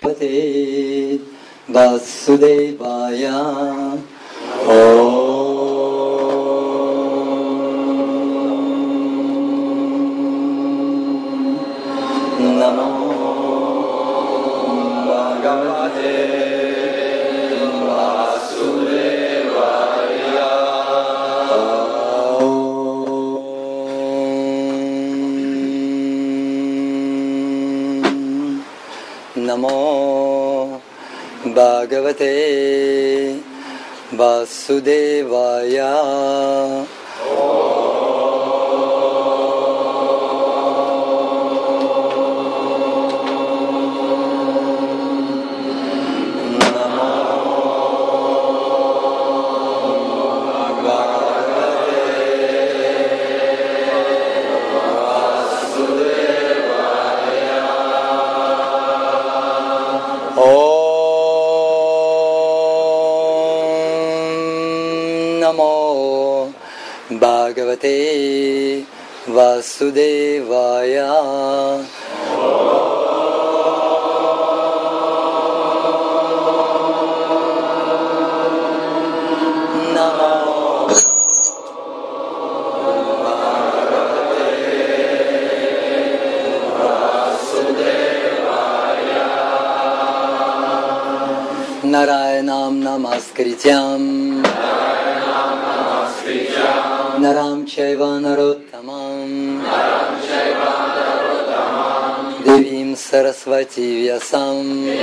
Vasudevaya. Namo Bhagavate Vasudevaya. Namo Bhagavate Vasudevaya. Bhagavate Vasudevaya. Narayanam Namaskrityam Naram Chaiva Narottamam Devim Sarasvati Vyasam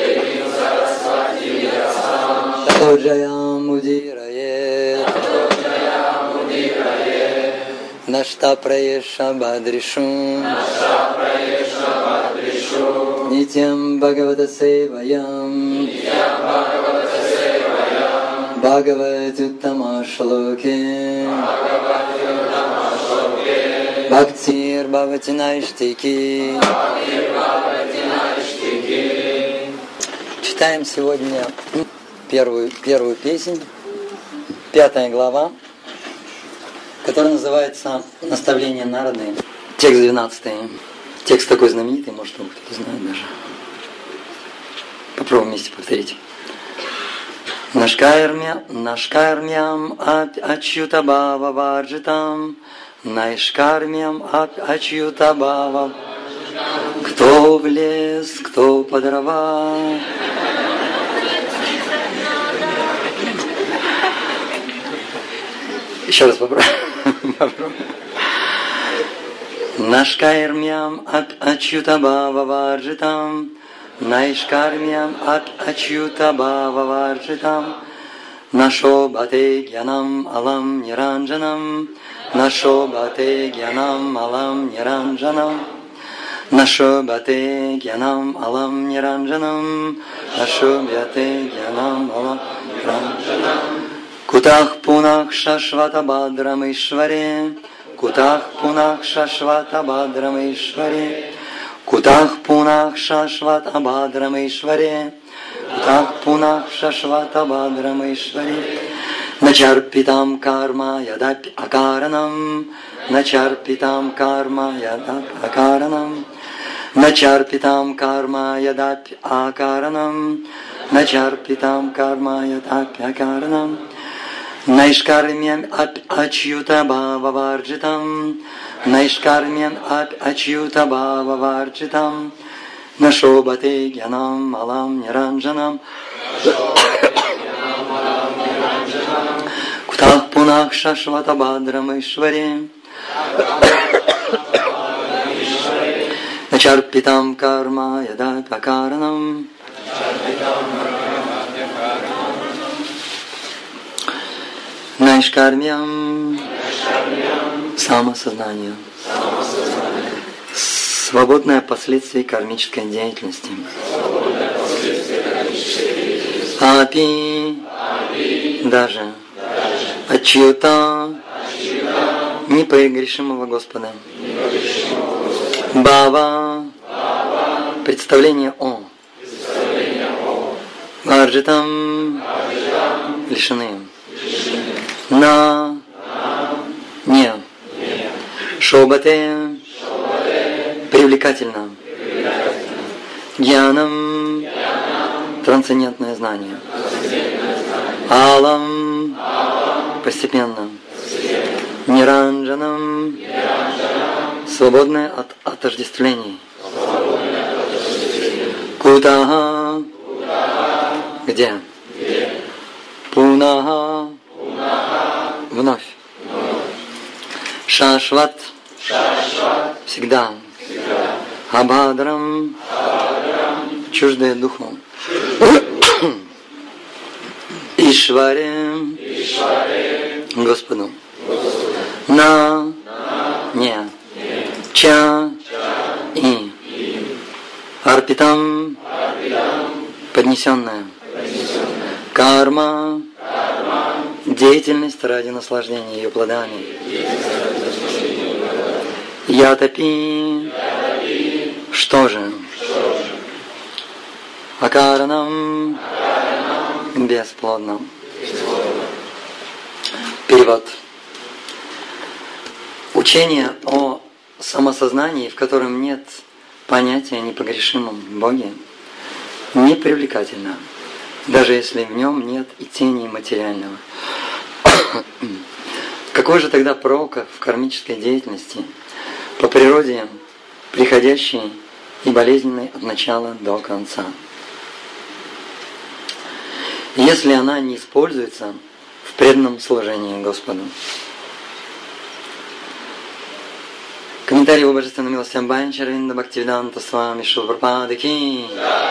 Tato Jayam Udirayet Nashta Prayesha Badrishu Nityam Bhagavata Sevayam Bhagavad Uttama Shloke Bhaktir Bhavati Naishtiki. Читаем сегодня первую песнь, 5 глава, которая называется «Наставление Нарады». Текст 12. Текст такой знаменитый, может, кто-то знает даже. Попробуем вместе повторить. Нашкармям ачюта бхава варджитам, Найшкармям ачюта бхава. Кто в лес, кто по дрова. Еще раз попробуем. Нашкармям ачюта бхава варджитам, Найшкармям ачюта бхава варджитам, Нашобхате гьянам алам ниранджанам, Нашобхате гьянам алам ниранджанам, Нашобхате гьянам алам ниранджанам, Нашобхате гьянам алам ниранджанам. Кутах пунах шашвата бадрам ишваре, Кутах пунах шашвата бадрам ишваре, Кутах пунах шашвата бадрам ишваре, Кутах пунах шашвата бадрам ишваре. Начарпитам карма ядапь акаранам, Начарпитам карма ядапь акаранам, Начарпитам карма ядапь акаранам, Начарпитам карма ядапь акаранам. Найшкармям ачюта бхава варджитам, Найшкармям ачюта бхава варджитам, Нашобхате гьянам алам ниранджанам, Кутах пунах шашвата бадрам ишваре, Начарпитам карма ядапь акаранам. Найшкармям самосознание. Свободное последствие кармической деятельности. Апи даже Ачьюта непогрешимого Господа. Бава представление о. Варджитам лишены. На не. Шобате привлекательно. Гьянам трансцендентное знание. Алам – постепенно. Ниранджанам – свободное от отождествлений. Кутаха – где? Пунаха – вновь. Шашват – всегда. Абадрам – чуждое духу. Ишваре – Господу. На – не. Ча – и. Арпитам – поднесенное. Карма – деятельность ради наслаждения ее плодами. Ятапи – что же? Акаранам – бесплодно. Перевод. Учение о самосознании, в котором нет понятия о непогрешимом Боге, непривлекательно, даже если в нем нет и тени материального. Какой же тогда прок в кармической деятельности, по природе приходящей и болезненной от начала до конца? Если она не используется в преданном служении Господу. Комментарий его божественной милости Амбанчарвинда Бхактивиданта Свами Шрила Прабхупады Ки.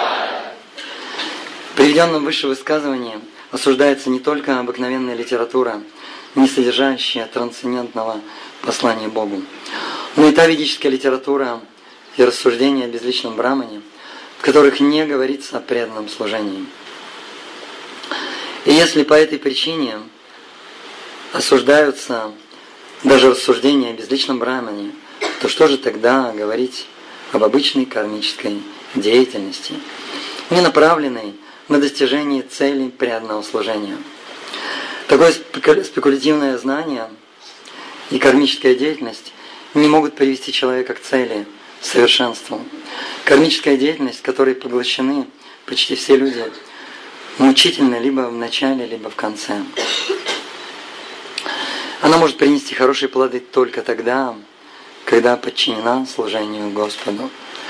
В приведенном выше высказывании осуждается не только обыкновенная литература, не содержащая трансцендентного послания Богу, но и та ведическая литература и рассуждения о безличном Брамане, в которых не говорится о преданном служении. И если по этой причине осуждаются даже рассуждения о безличном Брамане, то что же тогда говорить об обычной кармической деятельности, не направленной на достижение целей преданного служения? Такое спекулятивное знание и кармическая деятельность не могут привести человека к цели, совершенству. Кармическая деятельность, которой поглощены почти все люди, мучительно либо в начале, либо в конце. Она может принести хорошие плоды только тогда, когда подчинена служению Господу.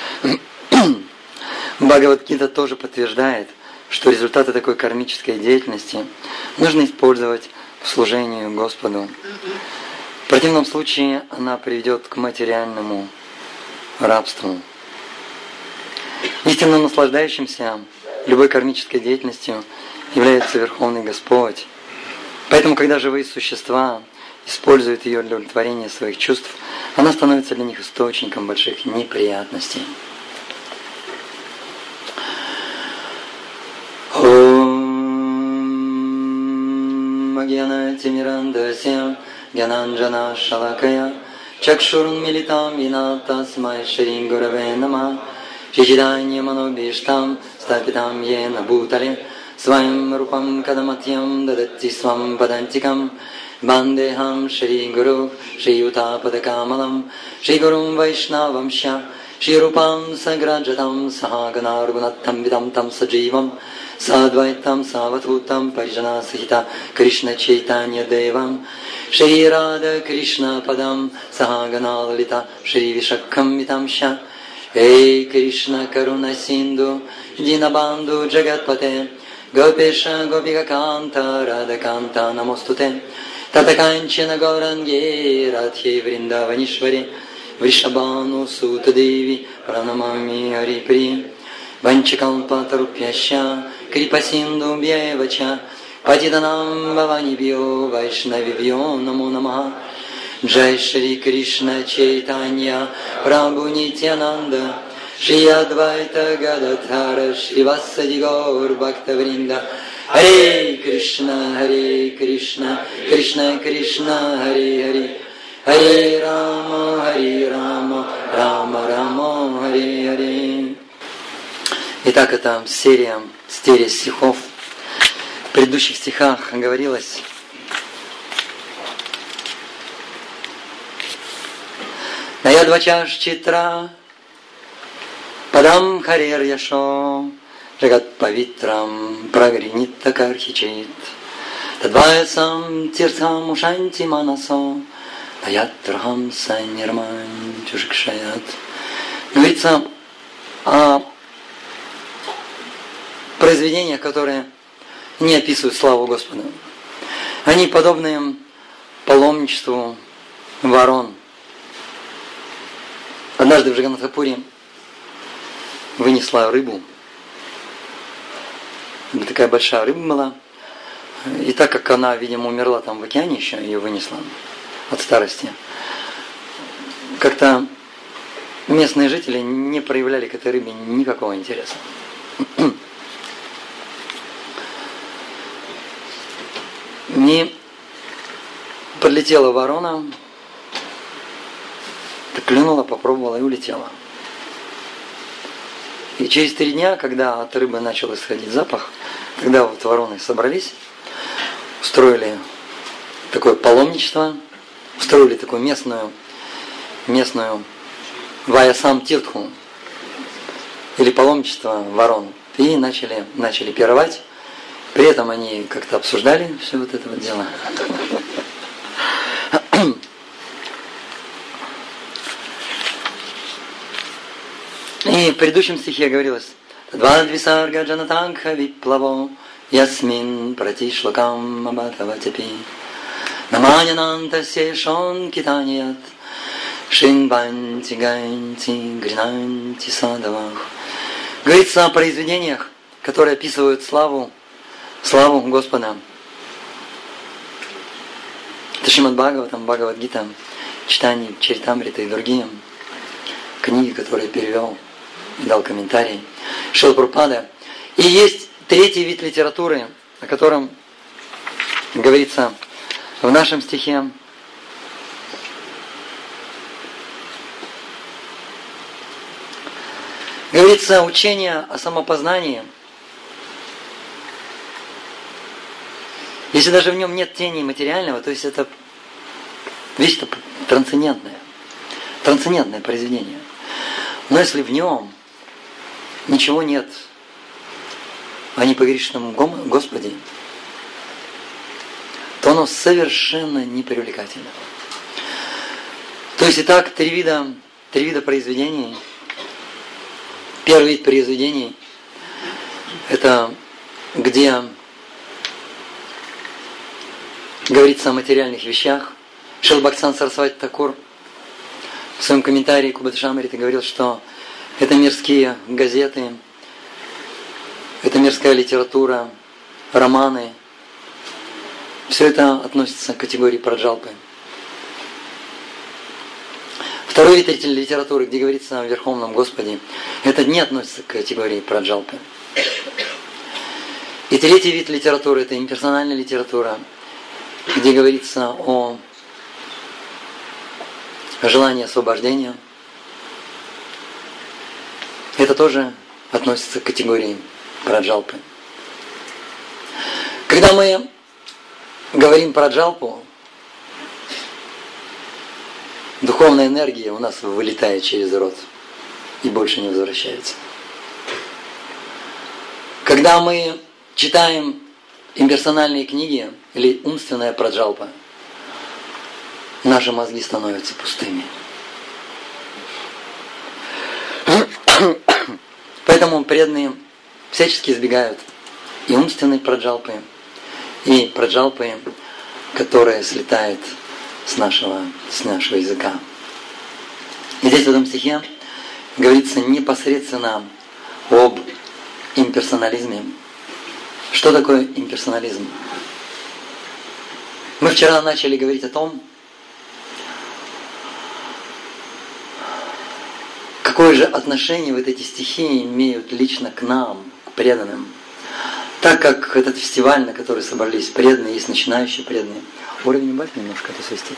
Бхагавад-гита тоже подтверждает, что результаты такой кармической деятельности нужно использовать в служении Господу. В противном случае она приведет к материальному рабству. Истинно наслаждающимся любой кармической деятельностью является Верховный Господь. Поэтому, когда живые существа используют ее для удовлетворения своих чувств, она становится для них источником больших неприятностей. Ом Агьянатимирандасья Гьянанджана Шалакая Чакшурун Милитам Вина Тасмай Шри Гураве Нама Шичидайни Манобиштам Стапитам Йена Бутале Сваям Рупам Кадаматьям Дадати Свам Падантикам Бандехам Шри Гуру Шри Ютападакамалам Шри Гурум Вайшнавамша Шри Рупам Саграджатам Саганаругунаттам Видам Там Садживам Садвайтам Саватхутам Парижана Сахита Кришна Чайтанья Девам Шри Рада Кришна Падам Саганалалита Шри Вишакхам Витамша Эй Кришна Каруна Синду Динабанду Джагатпате Гопеша Гопика Канта Рада Канта Намостуте Татаканчана Гауранге Радхе Вриндаванишвари Вришабану Сутадеви Пранамами Харипри Ванчакалпатарупьяща Крипасинду Бьявача Падиданам Баванибьо Вайшнавибьо Намо Намаха Джай Шри Кришна Чайтанья Прабху Нитянанда Шри Адвайта Гададхара Шри Васади Гаур Бхактавринда Харе Кришна, Кришна Кришна, Харе Харе Харе Рама, Рама Рама, Харе Харе. Итак, это серия стихов. В предыдущих стихах говорилось Наядвачаш читра Падам Харер Яшо Жагат Павитрам Прагринитта Кархичит Тадваясам Тиртхам Ушанти Манасо Аятрахам Сайнирман Чушикшаят. Говорится о произведениях, которые не описывают славу Господа. Они подобны паломничеству ворон. Однажды в Джаганнатхапуре вынесла рыбу. Такая большая рыба была. И так как она, видимо, умерла там в океане еще, ее вынесла от старости, как-то местные жители не проявляли к этой рыбе никакого интереса. Не подлетела ворона, так клюнула, попробовала и улетела. И через 3 дня, когда от рыбы начал исходить запах, тогда вот вороны собрались, устроили такое паломничество, устроили такую местную Ваясам Тиртху, или паломничество ворон, и начали пировать. При этом они как-то обсуждали все вот это вот дело. И в предыдущем стихе говорилось: «Тадвадвисарга джанатангха виплаво ясмин пратишлакам абатаватипи наманянанта сешон китаният шинбанти ганти гринанти садавах». Говорится о произведениях, которые описывают славу Господа. Это Шримад Бхагаватам, Бхагавад-гита, читание Чаритамрита и другие книги, которые перевел и дал комментарий Шрила Прабхупада. И есть 3-й вид литературы, о котором говорится в нашем стихе. Говорится учение о самопознании. Если даже в нем нет тени материального, то есть это вещь-то трансцендентное произведение. Но если в нем ничего нет о непогрешенном Господе, то оно совершенно непривлекательно. То есть, итак, 3 вида произведений. Первый вид произведений – это где говорится о материальных вещах. Шрила Бхактисиданта Сарасвати Такур в своем комментарии к Убхадшамрите говорил, что это мирские газеты, это мирская литература, романы. Все это относится к категории праджалпы. Второй вид литературы, где говорится о Верховном Господе, это не относится к категории праджалпы. И 3-й вид литературы – это имперсональная литература, где говорится о желании освобождения. Это тоже относится к категории праджалпы. Когда мы говорим про джалпу, духовная энергия у нас вылетает через рот и больше не возвращается. Когда мы читаем имперсональные книги или умственная праджалпа, наши мозги становятся пустыми. Поэтому преданные всячески избегают и умственной праджалпы, и праджалпы, которая слетает с нашего языка. И здесь в этом стихе говорится непосредственно об имперсонализме. Что такое имперсонализм? Мы вчера начали говорить о том, какое же отношение вот эти стихи имеют лично к нам, к преданным. Так как этот фестиваль, на который собрались преданные, есть начинающие преданные. Уровень убавь немножко, это свистит.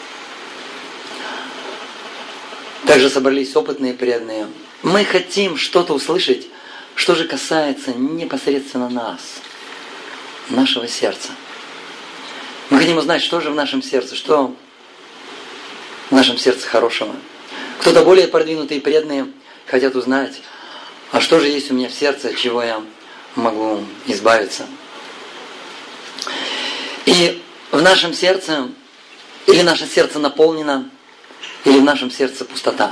Также собрались опытные преданные. Мы хотим что-то услышать, что же касается непосредственно нас, нашего сердца. Мы хотим узнать, что же в нашем сердце, что в нашем сердце хорошего. Кто-то более продвинутые преданные хотят узнать, а что же есть у меня в сердце, чего я могу избавиться. И в нашем сердце, или наше сердце наполнено, или в нашем сердце пустота.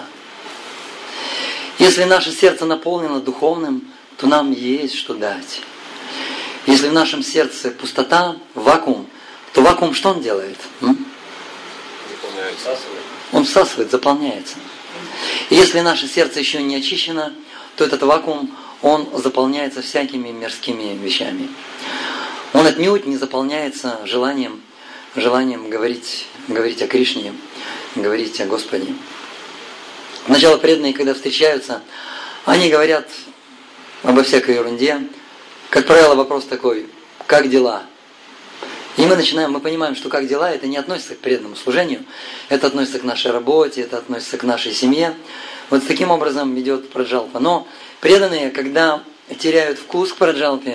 Если наше сердце наполнено духовным, то нам есть что дать. Если в нашем сердце пустота, вакуум, то вакуум что он делает? Он всасывает, заполняется. И если наше сердце еще не очищено, то этот вакуум, он заполняется всякими мирскими вещами. Он отнюдь не заполняется желанием говорить о Кришне, говорить о Господе. Сначала преданные, когда встречаются, они говорят обо всякой ерунде. Как правило, вопрос такой: как дела? И мы понимаем, что как дела, это не относится к преданному служению, это относится к нашей работе, это относится к нашей семье. Вот таким образом идет праджалпа. Но преданные, когда теряют вкус к праджалпе,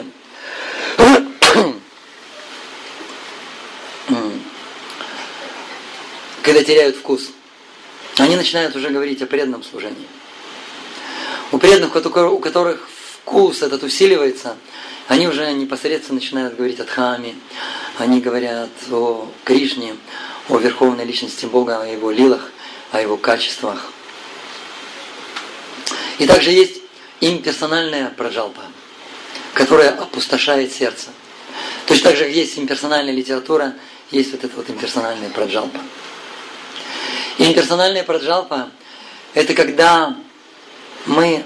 когда теряют вкус, они начинают уже говорить о преданном служении. У преданных, у которых вкус этот усиливается, они уже непосредственно начинают говорить о Дхамме, они говорят о Кришне, о Верховной Личности Бога, о Его лилах, о Его качествах. И также есть имперсональная праджалпа, которая опустошает сердце. Точно так же, как есть имперсональная литература, есть вот эта вот имперсональная праджалпа. И имперсональная праджалпа – это когда мы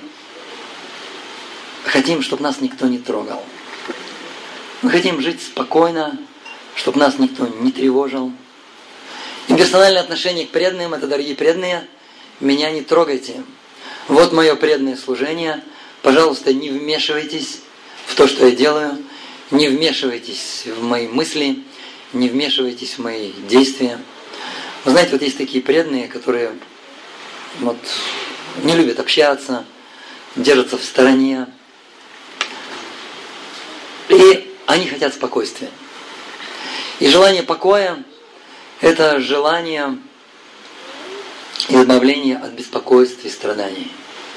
хотим, чтобы нас никто не трогал. Мы хотим жить спокойно, чтобы нас никто не тревожил. Имперсональное отношение к преданным – это, дорогие преданные, меня не трогайте. Вот мое преданное служение. Пожалуйста, не вмешивайтесь в то, что я делаю. Не вмешивайтесь в мои мысли, не вмешивайтесь в мои действия. Вы знаете, вот есть такие преданные, которые не любят общаться, держатся в стороне. И они хотят спокойствия. И желание покоя – это желание избавления от беспокойств и страданий.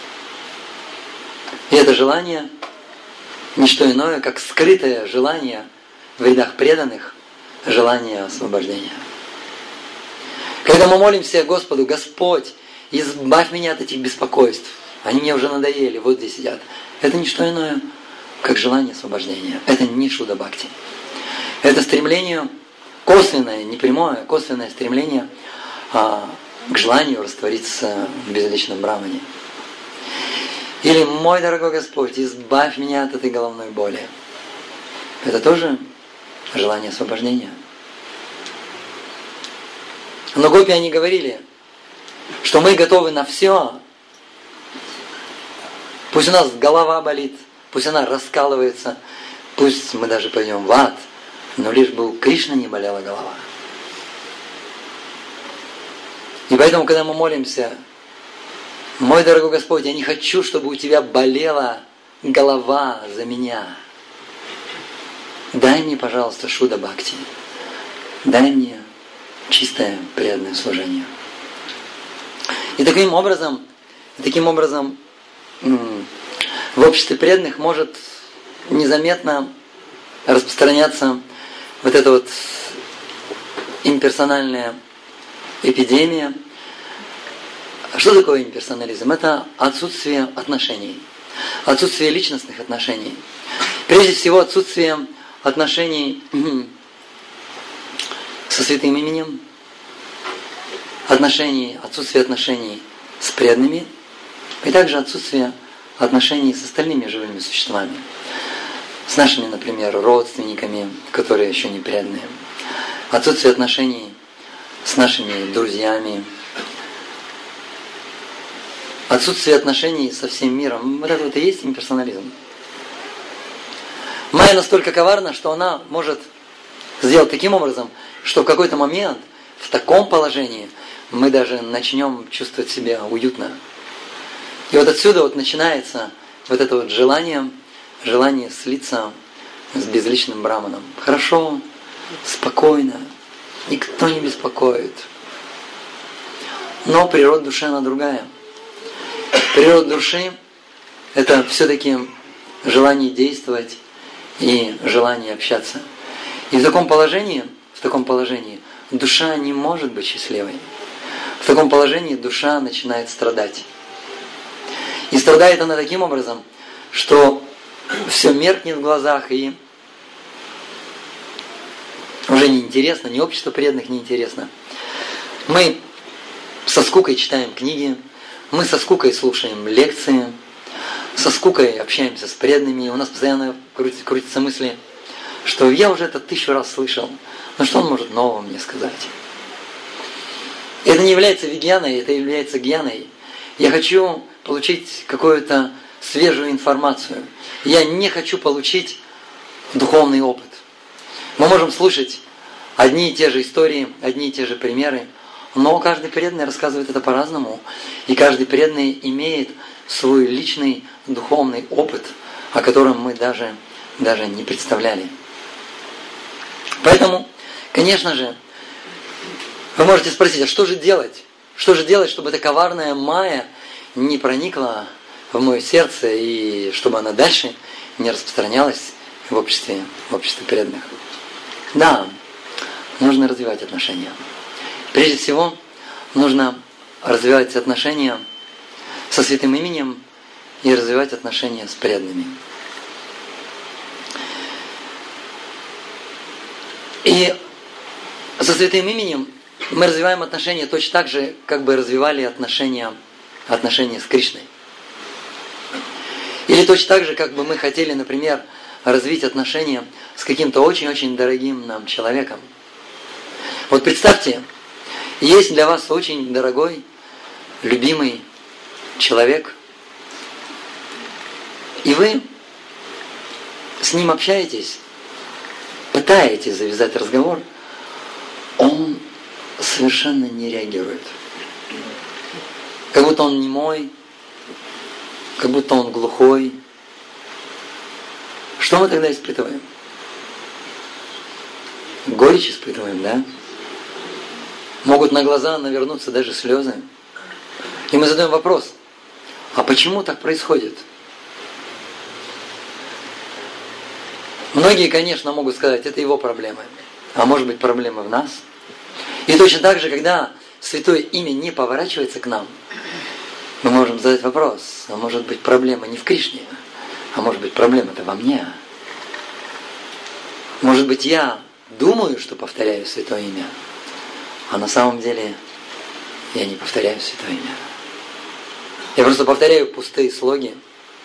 И это желание – не что иное, как скрытое желание в рядах преданных, желание освобождения. Когда мы молимся Господу: Господь, избавь меня от этих беспокойств, они мне уже надоели, вот здесь сидят. Это не что иное, как желание освобождения. Это не Шуда Бхакти. Это стремление косвенное, не прямое, косвенное стремление к желанию раствориться в безличном Брамане. Или: мой дорогой Господь, избавь меня от этой головной боли. Это тоже желание освобождения. Но гопи, они говорили, что мы готовы на все. Пусть у нас голова болит, пусть она раскалывается, пусть мы даже пойдем в ад, но лишь бы у Кришны не болела голова. И поэтому, когда мы молимся: мой дорогой Господь, я не хочу, чтобы у Тебя болела голова за меня. Дай мне, пожалуйста, Шуда Бхакти. Дай мне чистое, преданное служение. И таким образом, в обществе преданных может незаметно распространяться вот эта вот имперсональная эпидемия. Что такое имперсонализм? Это отсутствие отношений, отсутствие личностных отношений. Прежде всего, отсутствие отношений со святым именем, отсутствие отношений с преданными, и также отсутствие отношений с остальными живыми существами. С нашими, например, родственниками, которые еще не преданные. Отсутствие отношений с нашими друзьями. Отсутствие отношений со всем миром. Вот это вот и есть имперсонализм. Майя настолько коварна, что она может сделать таким образом, что в какой-то момент в таком положении мы даже начнем чувствовать себя уютно. И вот отсюда вот начинается вот это вот желание слиться с безличным Браманом. Хорошо, спокойно, никто не беспокоит. Но природа души, она другая. Природа души – это все-таки желание действовать и желание общаться. И в таком положении душа не может быть счастливой. В таком положении душа начинает страдать. И страдает она таким образом, что все меркнет в глазах, и уже неинтересно, ни общество преданных неинтересно. Мы со скукой читаем книги, мы со скукой слушаем лекции, со скукой общаемся с преданными, и у нас постоянно крутятся мысли, что я уже это 1000 раз слышал, но что он может нового мне сказать? Это не является вигьяной, это является гьяной. Я хочу получить какую-то свежую информацию. Я не хочу получить духовный опыт. Мы можем слушать одни и те же истории, одни и те же примеры, но каждый преданный рассказывает это по-разному, и каждый преданный имеет свой личный духовный опыт, о котором мы даже не представляли. Поэтому, конечно же, вы можете спросить, а что же делать? Что же делать, чтобы эта коварная майя не проникла в мое сердце и чтобы она дальше не распространялась в обществе преданных? Да, нужно развивать отношения. Прежде всего, нужно развивать отношения со святым именем и развивать отношения с преданными. И со святым именем мы развиваем отношения точно так же, как бы развивали отношения с Кришной. Или точно так же, как бы мы хотели, например, развить отношения с каким-то очень-очень дорогим нам человеком. Вот представьте, есть для вас очень дорогой, любимый человек, и вы с ним общаетесь, пытаетесь завязать разговор, он совершенно не реагирует. Как будто он немой, как будто он глухой. Что мы тогда испытываем? Горечь испытываем, да? Могут на глаза навернуться даже слезы. И мы задаем вопрос, а почему так происходит? Многие, конечно, могут сказать, это его проблемы. А может быть, проблема в нас? И точно так же, когда святое имя не поворачивается к нам, мы можем задать вопрос, а может быть, проблема не в Кришне, а может быть, проблема-то во мне. Может быть, я думаю, что повторяю святое имя, а на самом деле я не повторяю святое имя. Я просто повторяю пустые слоги.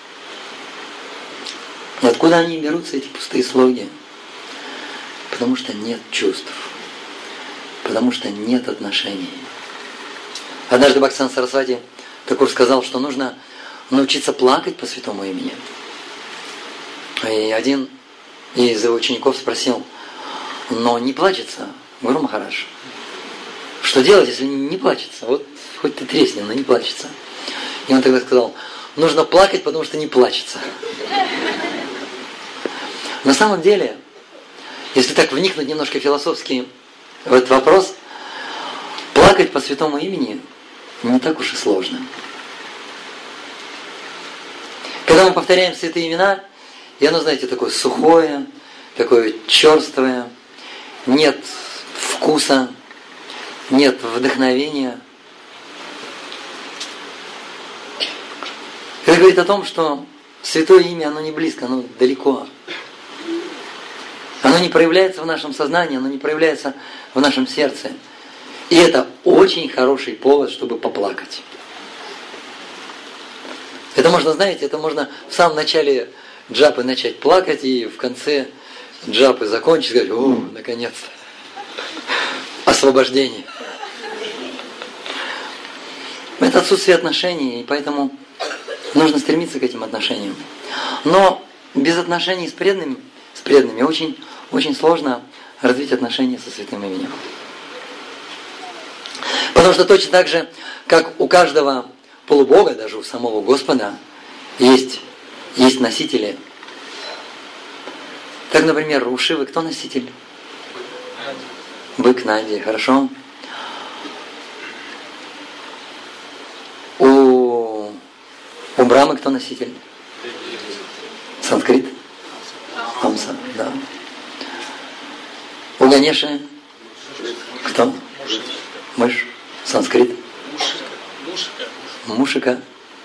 И откуда они берутся, эти пустые слоги? Потому что нет чувств. Потому что нет отношений. Однажды Бхактисиданта Сарасвати Такур сказал, что нужно научиться плакать по святому имени. И один из его учеников спросил, но не плачется, Гуру Махарадж. Что делать, если не плачется? Вот хоть ты тресни, но не плачется. И он тогда сказал, нужно плакать, потому что не плачется. На самом деле, если так вникнуть немножко философски в этот вопрос, плакать по святому имени не так уж и сложно. Когда мы повторяем святые имена, и оно, знаете, такое сухое, такое черствое, нет вкуса, нет вдохновения. Это говорит о том, что святое имя, оно не близко, оно далеко. Оно не проявляется в нашем сознании, оно не проявляется в нашем сердце. И это очень хороший повод, чтобы поплакать. Это можно, знаете, это можно в самом начале джапы начать плакать, и в конце джапы закончить, сказать, о, наконец-то, освобождение. Это отсутствие отношений, и поэтому нужно стремиться к этим отношениям. Но без отношений с преданными очень, очень сложно развить отношения со святым именем. Потому что точно так же, как у каждого полубога, даже у самого Господа, есть носители. Так, например, у Шивы кто носитель? Бык Нади, хорошо. У Брамы кто носитель? Санскрит? Хамса, да. У Ганеши кто? Мышь. Санскрит? Мушика.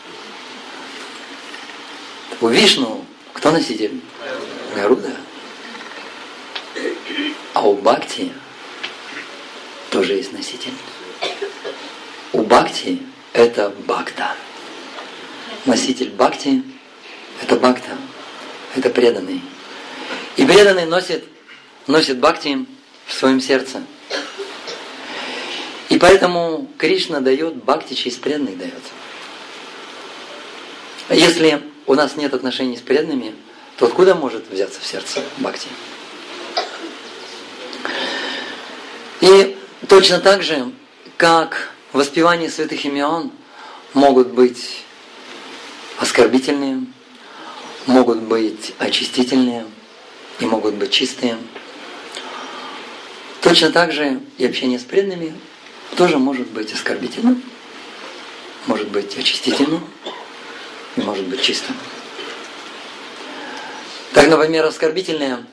У Вишну кто носитель? Гаруда. А у Бхакти тоже есть носитель. У Бхакти это Бхакта. Носитель Бхакти это Бхакта. Это преданный. И преданный носит Бхакти в своем сердце. И поэтому Кришна дает Бхакти, через преданных дает. Если у нас нет отношений с преданными, то откуда может взяться в сердце Бхакти? И точно так же, как воспевание святых имен могут быть оскорбительные, могут быть очистительные и могут быть чистые, точно так же и общение с преданными тоже может быть оскорбительным, может быть очистительным и может быть чистым. Так, например, оскорбительное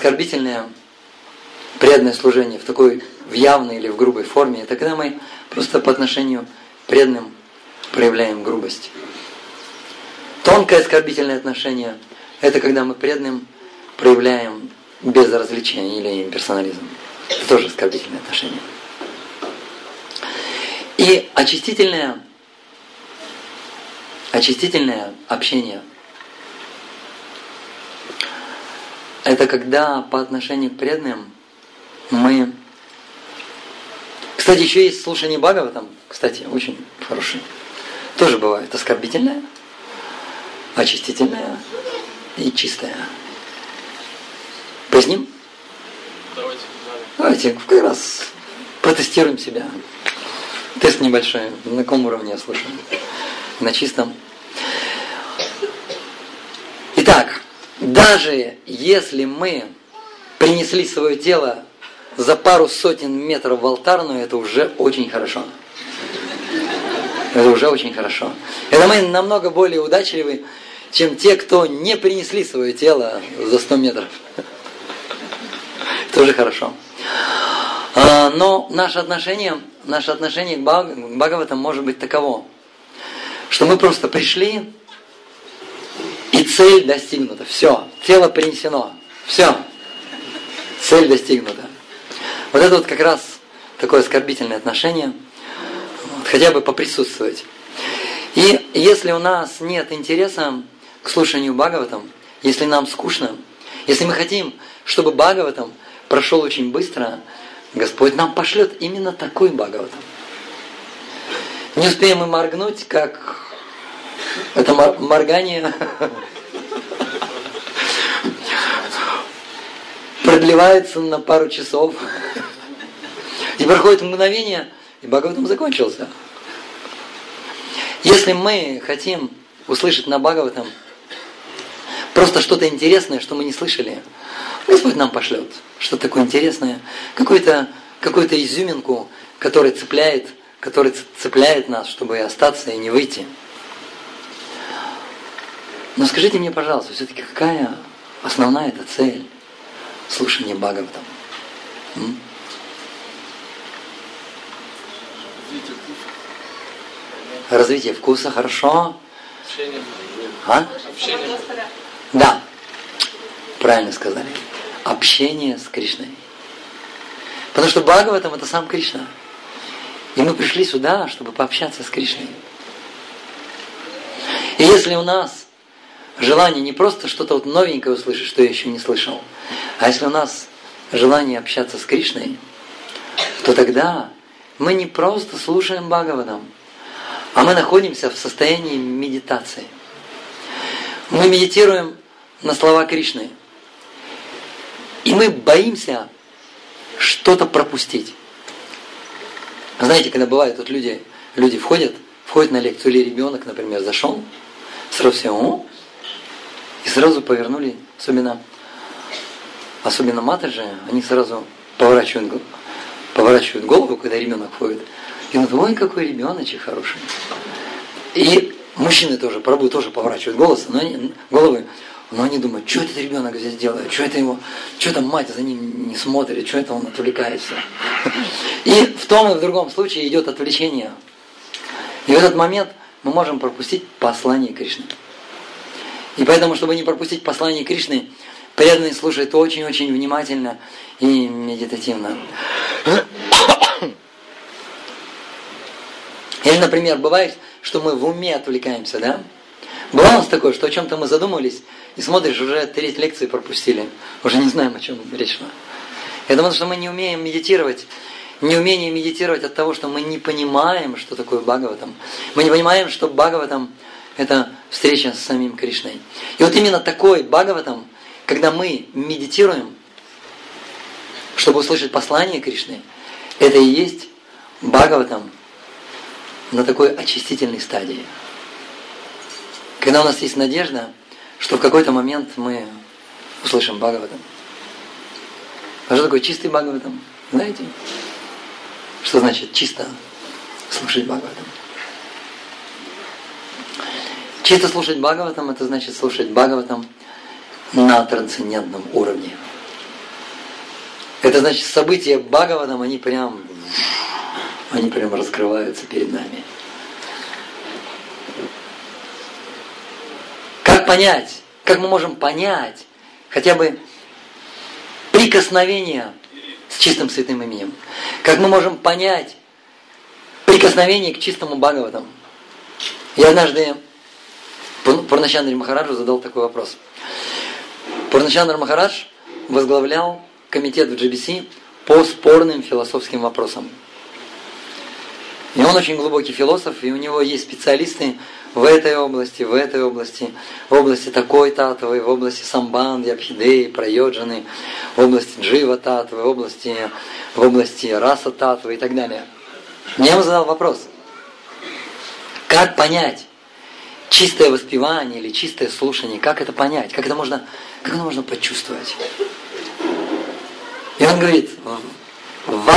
преданное служение в явной или в грубой форме, это когда мы просто по отношению к преданным проявляем грубость. Тонкое оскорбительное отношение – это когда мы преданным проявляем безразличие или имперсонализм. Это тоже оскорбительное отношение. И очистительное общение – это когда по отношению к преданным мы... Кстати, еще есть слушание Бхагаватам, кстати, очень хорошее. Тоже бывает оскорбительное, очистительное и чистое. Поясним? Давайте как раз протестируем себя. Тест небольшой. На каком уровне я слушаю? На чистом. Итак, даже если мы принесли свое тело за пару сотен метров в алтарную, это уже очень хорошо. Это уже очень хорошо. Это мы намного более удачливы, чем те, кто не принесли свое тело за 100 метров. Это уже хорошо. Но наше отношение к Бхагаватам может быть таково, что мы просто пришли, и цель достигнута. Все, тело принесено. Все, цель достигнута. Вот это вот как раз такое оскорбительное отношение, хотя бы поприсутствовать. И если у нас нет интереса к слушанию Бхагаватам, если нам скучно, если мы хотим, чтобы Бхагаватам прошел очень быстро, Господь нам пошлет именно такой Бхагаватам. Не успеем мы моргнуть, как это моргание продлевается на пару часов. И проходит мгновение, и Бхагаватам закончился. Если мы хотим услышать на Бхагаватам просто что-то интересное, что мы не слышали, Господь нам пошлет что-то такое интересное, какую-то изюминку, которая цепляет нас, чтобы остаться и не выйти. Но скажите мне, пожалуйста, все-таки какая основная эта цель слушания Бхагаватам? Развитие вкуса, хорошо. Общение. Общение. Да, правильно сказали. Общение с Кришной. Потому что Бхагаватам это сам Кришна. И мы пришли сюда, чтобы пообщаться с Кришной. И если у нас желание не просто что-то вот новенькое услышать, что я еще не слышал, а если у нас желание общаться с Кришной, то тогда мы не просто слушаем Бхагаватам, а мы находимся в состоянии медитации. Мы медитируем на слова Кришны. И мы боимся что-то пропустить. Знаете, когда бывает, вот люди входят на лекцию, или ребенок, например, зашел, сразу все, и сразу повернули, особенно матаджи, они сразу поворачивают голову, когда ребенок входит. И он думает, ой, какой ребеночек хороший. И мужчины тоже, прабху тоже поворачивают головы, Но они думают, что этот ребенок здесь делает, что там мать за ним не смотрит, что это он отвлекается. И в том и в другом случае идет отвлечение. И в этот момент мы можем пропустить послание Кришны. И поэтому, чтобы не пропустить послание Кришны, преданный слушает очень-очень внимательно и медитативно. Или, например, бывает, что мы в уме отвлекаемся, да? Бывало у нас такое, что о чем-то мы задумались, и смотришь, уже 3 лекции пропустили. Уже не знаем, о чем речь шла. Это потому, что мы не умеем медитировать. Неумение медитировать от того, что мы не понимаем, что такое Бхагаватам. Мы не понимаем, что Бхагаватам – это встреча с самим Кришной. И вот именно такой Бхагаватам, когда мы медитируем, чтобы услышать послание Кришны, это и есть Бхагаватам на такой очистительной стадии. Когда у нас есть надежда, что в какой-то момент мы услышим Бхагаватам. А что такое чистый Бхагаватам? Знаете? Что значит чисто слушать Бхагаватам? Чисто слушать Бхагаватам – это значит слушать Бхагаватам на трансцендентном уровне. Это значит, события Бхагаватам, они прям раскрываются перед нами. Как понять? Как мы можем понять хотя бы прикосновение с чистым святым именем? Как мы можем понять прикосновение к чистому Бхагаватам? Я однажды Пурначандре Махараджу задал такой вопрос. Пурначандра Махарадж возглавлял комитет в GBC по спорным философским вопросам. И он очень глубокий философ, и у него есть специалисты в этой области, в области такой татвы, в области самбанды, абхидеи, прайоджаны, в области джива татвы, в области раса татвы и так далее. Я ему задал вопрос, как понять чистое воспевание или чистое слушание, как это понять, как это можно почувствовать? И он говорит, всего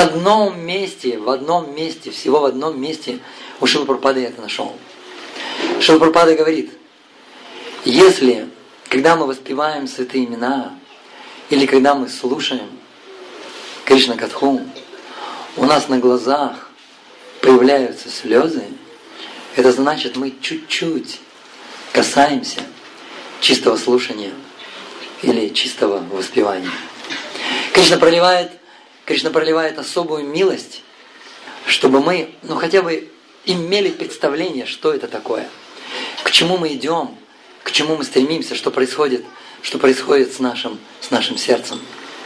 в одном месте у Шрилы Прабхупады я это нашел. Шрила Прабхупада говорит, если, когда мы воспеваем святые имена, или когда мы слушаем Кришна Катху, у нас на глазах появляются слезы, это значит, мы чуть-чуть касаемся чистого слушания или чистого воспевания. Кришна проливает особую милость, чтобы мы, хотя бы имели представление, что это такое, к чему мы идем, к чему мы стремимся, что происходит с нашим сердцем.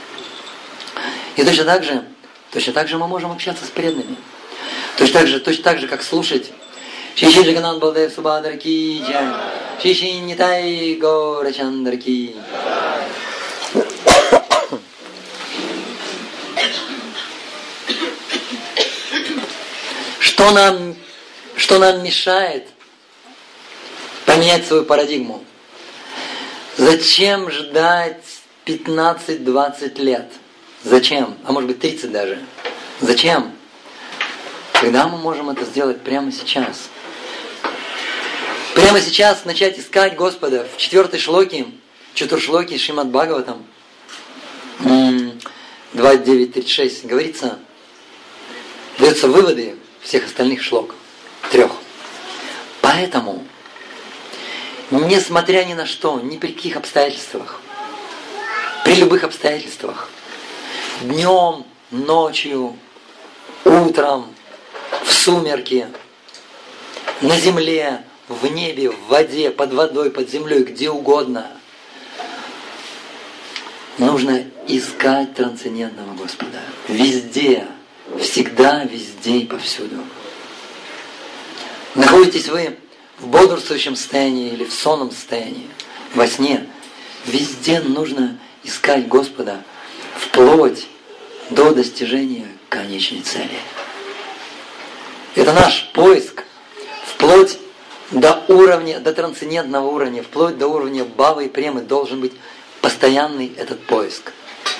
И точно так же мы можем общаться с преданными. Точно так же, как слушать Шри Шри Джаганнат Балдев Субхадра ки джай, Шри Шри Нитай Гора Чандра ки. Что нам мешает поменять свою парадигму? Зачем ждать 15-20 лет? Зачем? А может быть 30 даже. Зачем? Когда мы можем это сделать прямо сейчас. Прямо сейчас начать искать Господа. В 4-й шлоке, Чатуршлоке Шримад Бхагаватам 2.9.36 говорится, даются выводы всех остальных шлок. 3. Поэтому, несмотря ни на что, ни при каких обстоятельствах, при любых обстоятельствах, днем, ночью, утром, в сумерки, на земле, в небе, в воде, под водой, под землей, где угодно, нужно искать трансцендентного Господа. Везде, всегда, везде и повсюду. Находитесь вы в бодрствующем состоянии или в сонном состоянии, во сне, везде нужно искать Господа вплоть до достижения конечной цели. Это наш поиск вплоть до трансцендентного уровня, вплоть до уровня бхавы и премы должен быть постоянный этот поиск.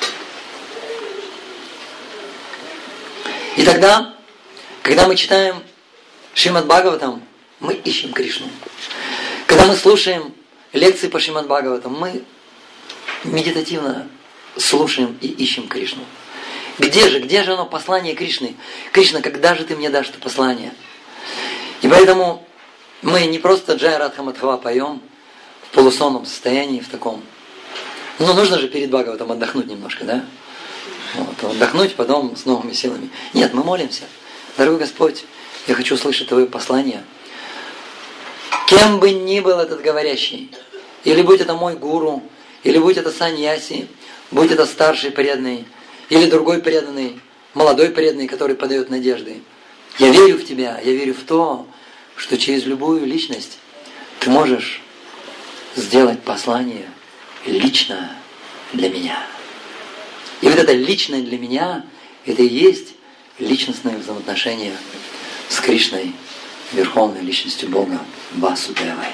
И тогда, когда мы читаем Шримад Бхагаватам, мы ищем Кришну. Когда мы слушаем лекции по Шримад Бхагаватам мы медитативно слушаем и ищем Кришну. Где же оно послание Кришны? Кришна, когда же ты мне дашь это послание? И поэтому мы не просто Джай Радха Мадхава поем в полусонном состоянии, в таком. Но нужно же перед Бхагаватом отдохнуть немножко, да? Вот, отдохнуть, потом с новыми силами. Нет, мы молимся. Дорогой Господь, я хочу услышать Твое послание. Кем бы ни был этот говорящий, или будь это мой гуру, или будь это саньяси, будь это старший преданный, или другой преданный, молодой преданный, который подает надежды. Я верю в Тебя, я верю в то, что через любую личность Ты можешь сделать послание лично для меня. И вот это личное для меня, это и есть личностное взаимоотношение с Кришной, Верховной Личностью Бога, Васудевой.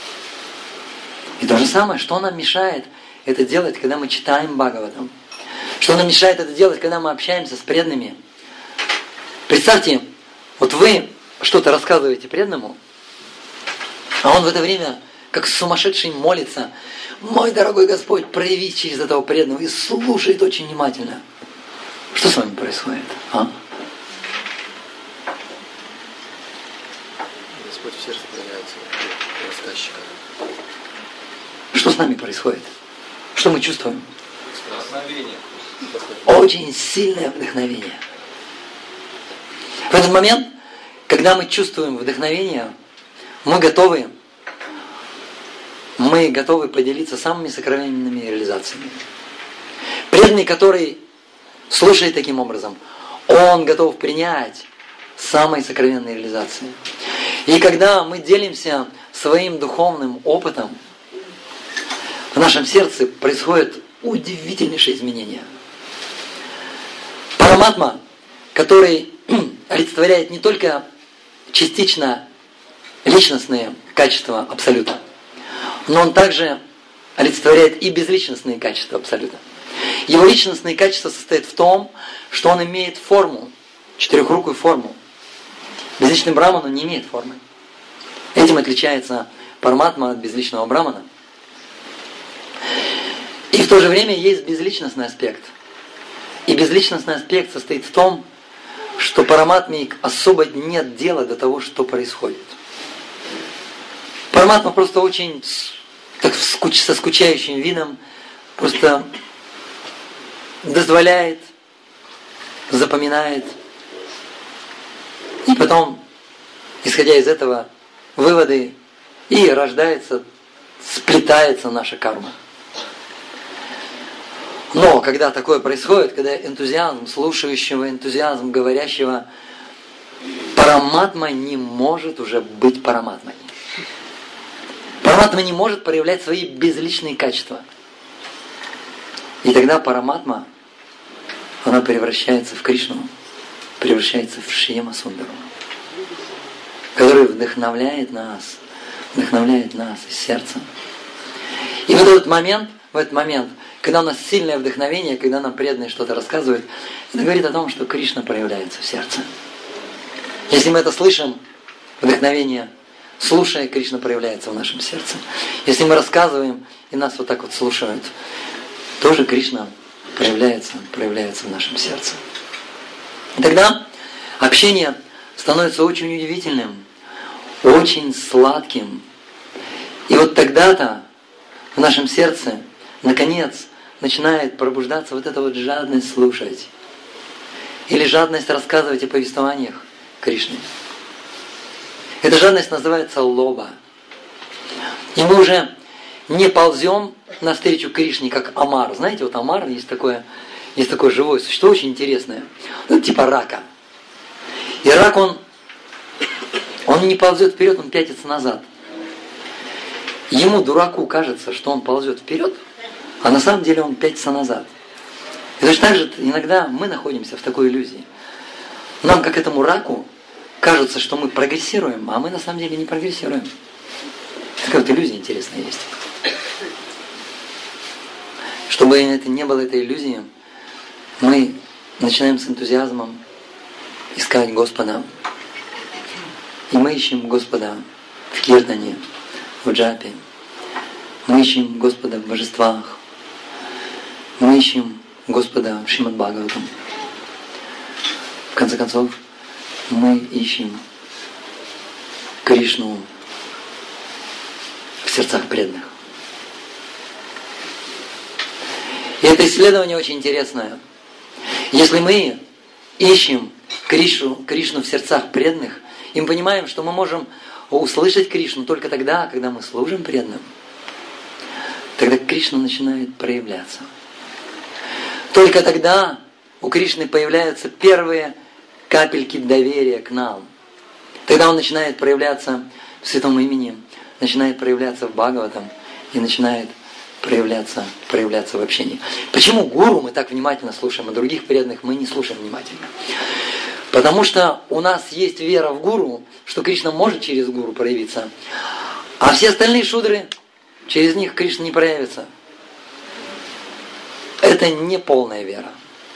И то же самое, что нам мешает это делать, когда мы читаем Бхагаватам? Что нам мешает это делать, когда мы общаемся с преданными? Представьте, вот вы что-то рассказываете преданному, а он в это время, как сумасшедший, молится: «Мой дорогой Господь, прояви через этого преданного», и слушает очень внимательно. Что с вами происходит? А? Господь в сердце проявляется у рассказчика. Что с нами происходит? Что мы чувствуем? Вдохновение. Очень сильное вдохновение. В этот момент, когда мы чувствуем вдохновение, мы готовы поделиться самыми сокровенными реализациями. Преданный, который слушает таким образом, он готов принять самые сокровенные реализации. И когда мы делимся своим духовным опытом, в нашем сердце происходят удивительнейшие изменения. Параматма, который олицетворяет не только частично личностные качества Абсолюта, но он также олицетворяет и безличностные качества Абсолюта. Его личностные качества состоят в том, что он имеет форму, четырехрукую форму. Безличный Браман, он не имеет формы. Этим отличается Параматма от безличного Брамана. И в то же время есть безличностный аспект. И безличностный аспект состоит в том, что Параматме особо нет дела до того, что происходит. Параматма просто очень так, со скучающим видом просто дозволяет, запоминает. И потом, исходя из этого, выводы, и рождается, сплетается наша карма. Но когда такое происходит, когда энтузиазм слушающего, энтузиазм говорящего, Параматма не может уже быть Параматмой. Параматма не может проявлять свои безличные качества. И тогда Параматма, она превращается в Кришну, превращается в Шьяма Сундару, который вдохновляет нас из сердца. И в этот момент, когда у нас сильное вдохновение, когда нам преданные что-то рассказывают, это говорит о том, что Кришна проявляется в сердце. Если мы это слышим, вдохновение, слушая, Кришна проявляется в нашем сердце. Если мы рассказываем, и нас вот так вот слушают, тоже Кришна проявляется в нашем сердце. И тогда общение становится очень удивительным, очень сладким. И вот тогда-то в нашем сердце, наконец, начинает пробуждаться вот эта вот жадность слушать. Или жадность рассказывать о повествованиях Кришны. Эта жадность называется лоба. И мы уже не ползем навстречу Кришне, как омар. Знаете, вот омар, есть такое живое существо, очень интересное. Ну, типа рака. И рак, он не ползет вперед, он пятится назад. Ему, дураку, кажется, что он ползет вперед, а на самом деле он пятится назад. И точно так же иногда мы находимся в такой иллюзии. Нам, как этому раку, кажется, что мы прогрессируем, а мы на самом деле не прогрессируем. Такая вот иллюзия интересная есть. Чтобы это не было этой иллюзии, мы начинаем с энтузиазмом искать Господа. И мы ищем Господа в киртане, в джапе, Мы ищем Господа в божествах. Мы ищем Господа в Шримад Бхагаватам. В конце концов, мы ищем Кришну в сердцах преданных. И это исследование очень интересное. Если мы ищем Кришну в сердцах преданных, и мы понимаем, что мы можем услышать Кришну только тогда, когда мы служим преданным, тогда Кришна начинает проявляться. Только тогда у Кришны появляются первые капельки доверия к нам. Тогда он начинает проявляться в святом имени, начинает проявляться в Бхагаватам и начинает проявляться в общении. Почему гуру мы так внимательно слушаем, а других преданных мы не слушаем внимательно? Потому что у нас есть вера в гуру, что Кришна может через гуру проявиться, а все остальные шудры, через них Кришна не проявится. Это не полная вера.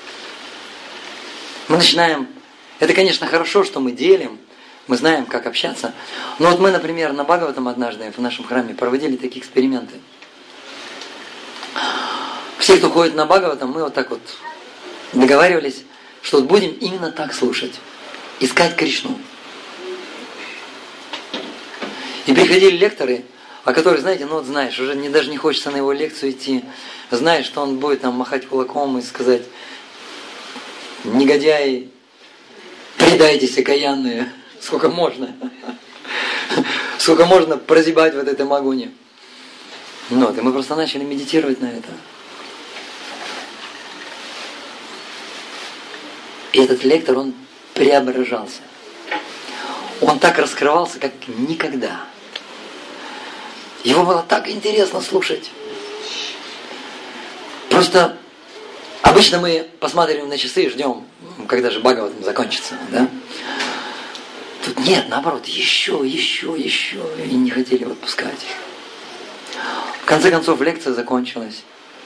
Мы начинаем... Это, конечно, хорошо, что мы делим, мы знаем, как общаться. Но вот мы, например, на Бхагаватам однажды в нашем храме проводили такие эксперименты. Все, кто ходит на Бхагаватам, мы вот так вот договаривались, что вот будем именно так слушать. Искать Кришну. И приходили лекторы, о которых, знаете, ну вот знаешь, уже даже не хочется на его лекцию идти. Знаешь, что он будет там махать кулаком и сказать: негодяи, предайтесь, окаянные. Сколько можно? Сколько можно прозябать вот этой магуне? Ну вот, и мы просто начали медитировать на это. И этот лектор, он преображался. Он так раскрывался, как никогда. Его было так интересно слушать. Просто обычно мы посматриваем на часы и ждем, когда же Бхагаватам закончится, да? Тут нет, наоборот, еще, и не хотели отпускать. В конце концов, лекция закончилась.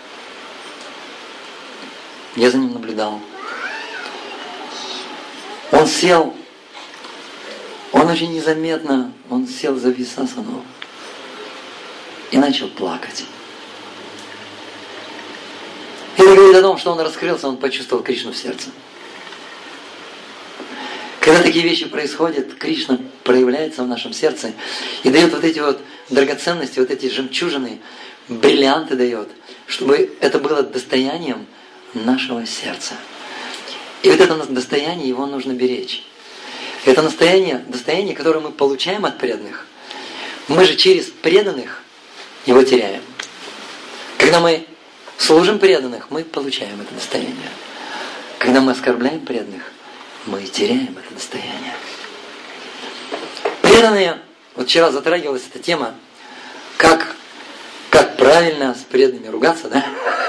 Я за ним наблюдал. Он сел, он очень незаметно, он сел за висасану и начал плакать. И это говорит о том, что он раскрылся, он почувствовал Кришну в сердце. Когда такие вещи происходят, Кришна проявляется в нашем сердце и дает вот эти вот драгоценности, вот эти жемчужины, бриллианты дает, чтобы это было достоянием нашего сердца. И вот это достояние, его нужно беречь. Это достояние, которое мы получаем от преданных, мы же через преданных его теряем. Когда мы служим преданных, мы получаем это достояние. Когда мы оскорбляем преданных, мы теряем это достояние. Преданные, вот вчера затрагивалась эта тема, как правильно с преданными ругаться, да?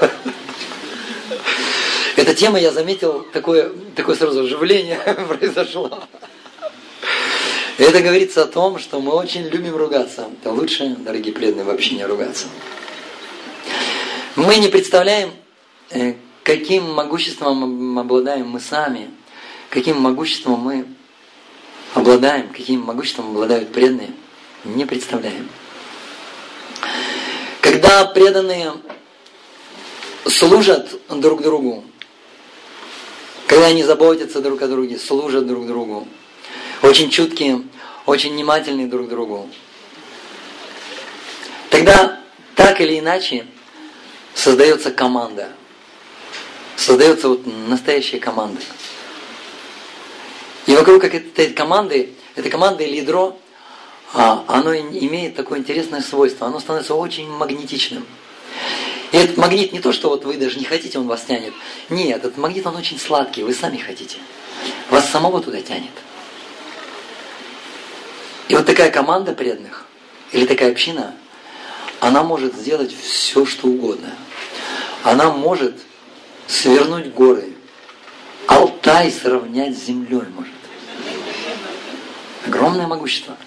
Эта тема, я заметил, такое сразу оживление произошло. Это говорится о том, что мы очень любим ругаться. Это лучше, дорогие преданные, вообще не ругаться. Мы не представляем, каким могуществом обладаем мы сами, каким могуществом мы обладаем, каким могуществом обладают преданные, не представляем. Когда преданные служат друг другу, когда они заботятся друг о друге, служат друг другу, очень чуткие, очень внимательные друг к другу, тогда так или иначе создается команда. Создается вот настоящая команда. И вокруг этой команды лидро, оно имеет такое интересное свойство. Оно становится очень магнетичным. И этот магнит не то, что вот вы даже не хотите, он вас тянет. Нет, этот магнит, он очень сладкий, вы сами хотите. Вас самого туда тянет. И вот такая команда преданных, или такая община, она может сделать все, что угодно. Она может свернуть горы, Алтай сравнять с землей может. Огромное могущество.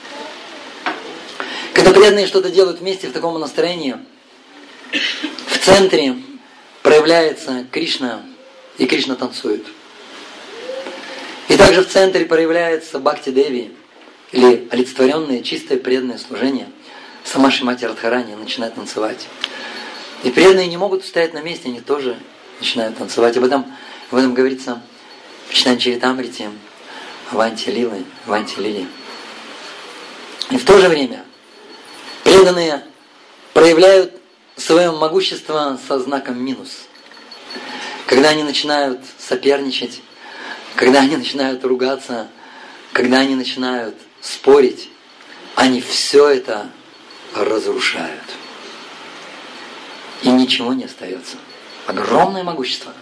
Когда преданные что-то делают вместе в таком настроении, в центре проявляется Кришна, и Кришна танцует. И также в центре проявляется Бхакти Деви, или олицетворенное чистое преданное служение, сама Шримати Радхарани начинает танцевать. И преданные не могут стоять на месте, они тоже начинают танцевать. Об этом говорится в Читане Чаритамрите, Аванти Лили. И в то же время преданные проявляют свое могущество со знаком минус. Когда они начинают соперничать, когда они начинают ругаться, когда они начинают спорить, они все это разрушают. И ничего не остается. Огромное могущество.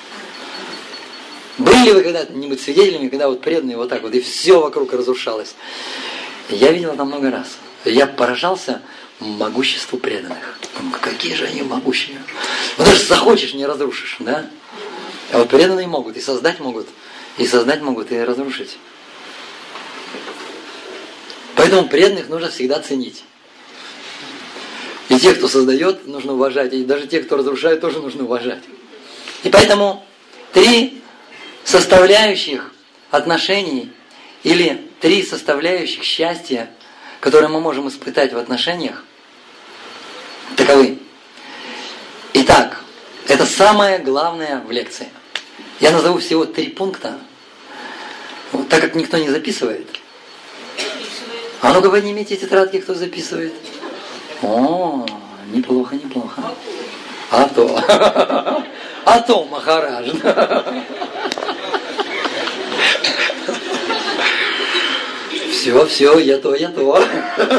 Были ли вы когда-нибудь свидетелями, когда вот преданные вот так вот, и все вокруг разрушалось? Я видел это много раз. Я поражался могуществу преданных. Думаю, какие же они могущие. Ну даже захочешь, не разрушишь, да? А вот преданные могут, и создать могут, и разрушить. Поэтому преданных нужно всегда ценить. И тех, кто создает, нужно уважать. И даже тех, кто разрушает, тоже нужно уважать. И поэтому 3 составляющих отношений или 3 составляющих счастья, которые мы можем испытать в отношениях, таковы. Итак, это самое главное в лекции. Я назову всего 3 пункта, вот, так как никто не записывает. А ну-ка поднимите тетрадки, кто записывает. О, неплохо. А то, Махарадж. Все, я то.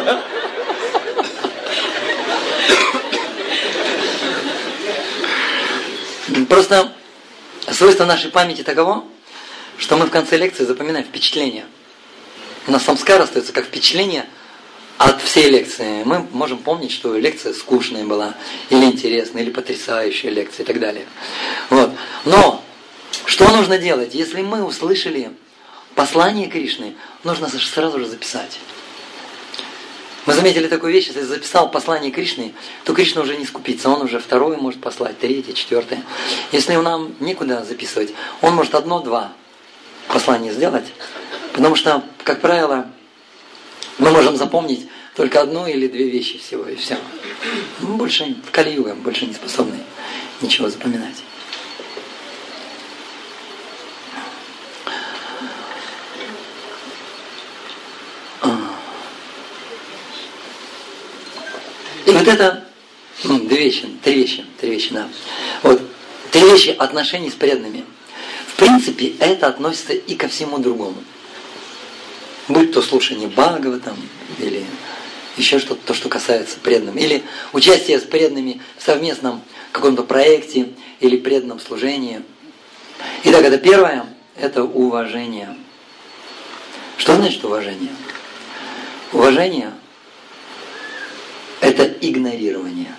Просто свойство нашей памяти таково, что мы в конце лекции запоминаем впечатления. У нас самскара остается как впечатление от всей лекции. Мы можем помнить, что лекция скучная была, или интересная, или потрясающая лекция и так далее. Вот. Но что нужно делать? Если мы услышали послание Кришны, нужно сразу же записать. Мы заметили такую вещь, если записал послание Кришны, то Кришна уже не скупится, он уже 2 может послать, 3, 4. Если нам некуда записывать, он может 1-2 послания сделать, потому что, как правило, мы можем запомнить только 1 или 2 вещи всего, и все. Мы больше в Кали-юга больше не способны ничего запоминать. И вот это 3 вещи, да. Вот 3 вещи отношений с преданными. В принципе, это относится и ко всему другому. Будь то слушание Бхагаватам, или еще что-то, то, что касается преданным, или участие с преданными в совместном каком-то проекте, или преданном служении. Итак, это первое, это уважение. Что значит уважение? Уважение – это игнорирование.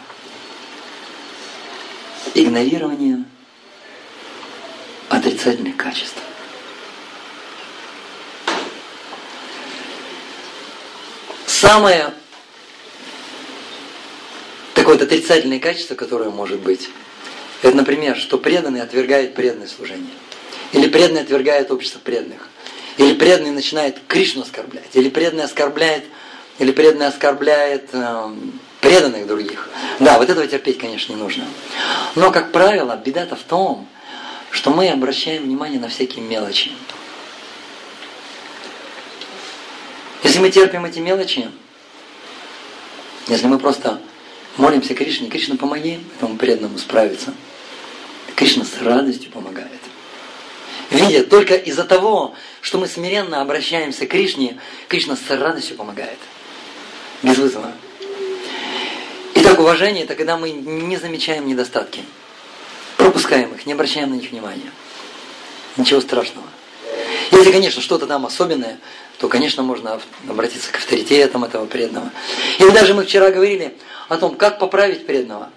Игнорирование отрицательных качеств. Самое такое вот отрицательное качество, которое может быть, это, например, что преданный отвергает преданное служение. Или преданный отвергает общество преданных. Или преданный начинает Кришну оскорблять. Или преданный оскорбляет преданных других. Да, вот этого терпеть, конечно, не нужно. Но, как правило, беда-то в том, что мы обращаем внимание на всякие мелочи. Если мы терпим эти мелочи, если мы просто молимся Кришне, Кришна, помоги этому преданному справиться, Кришна с радостью помогает. Видя, только из-за того, что мы смиренно обращаемся к Кришне, Кришна с радостью помогает. Без вызова. Итак, уважение – это когда мы не замечаем недостатки. Пропускаем их, не обращаем на них внимания. Ничего страшного. Если, конечно, что-то там особенное, то, конечно, можно обратиться к авторитетам этого преданного. Или даже мы вчера говорили о том, как поправить преданного.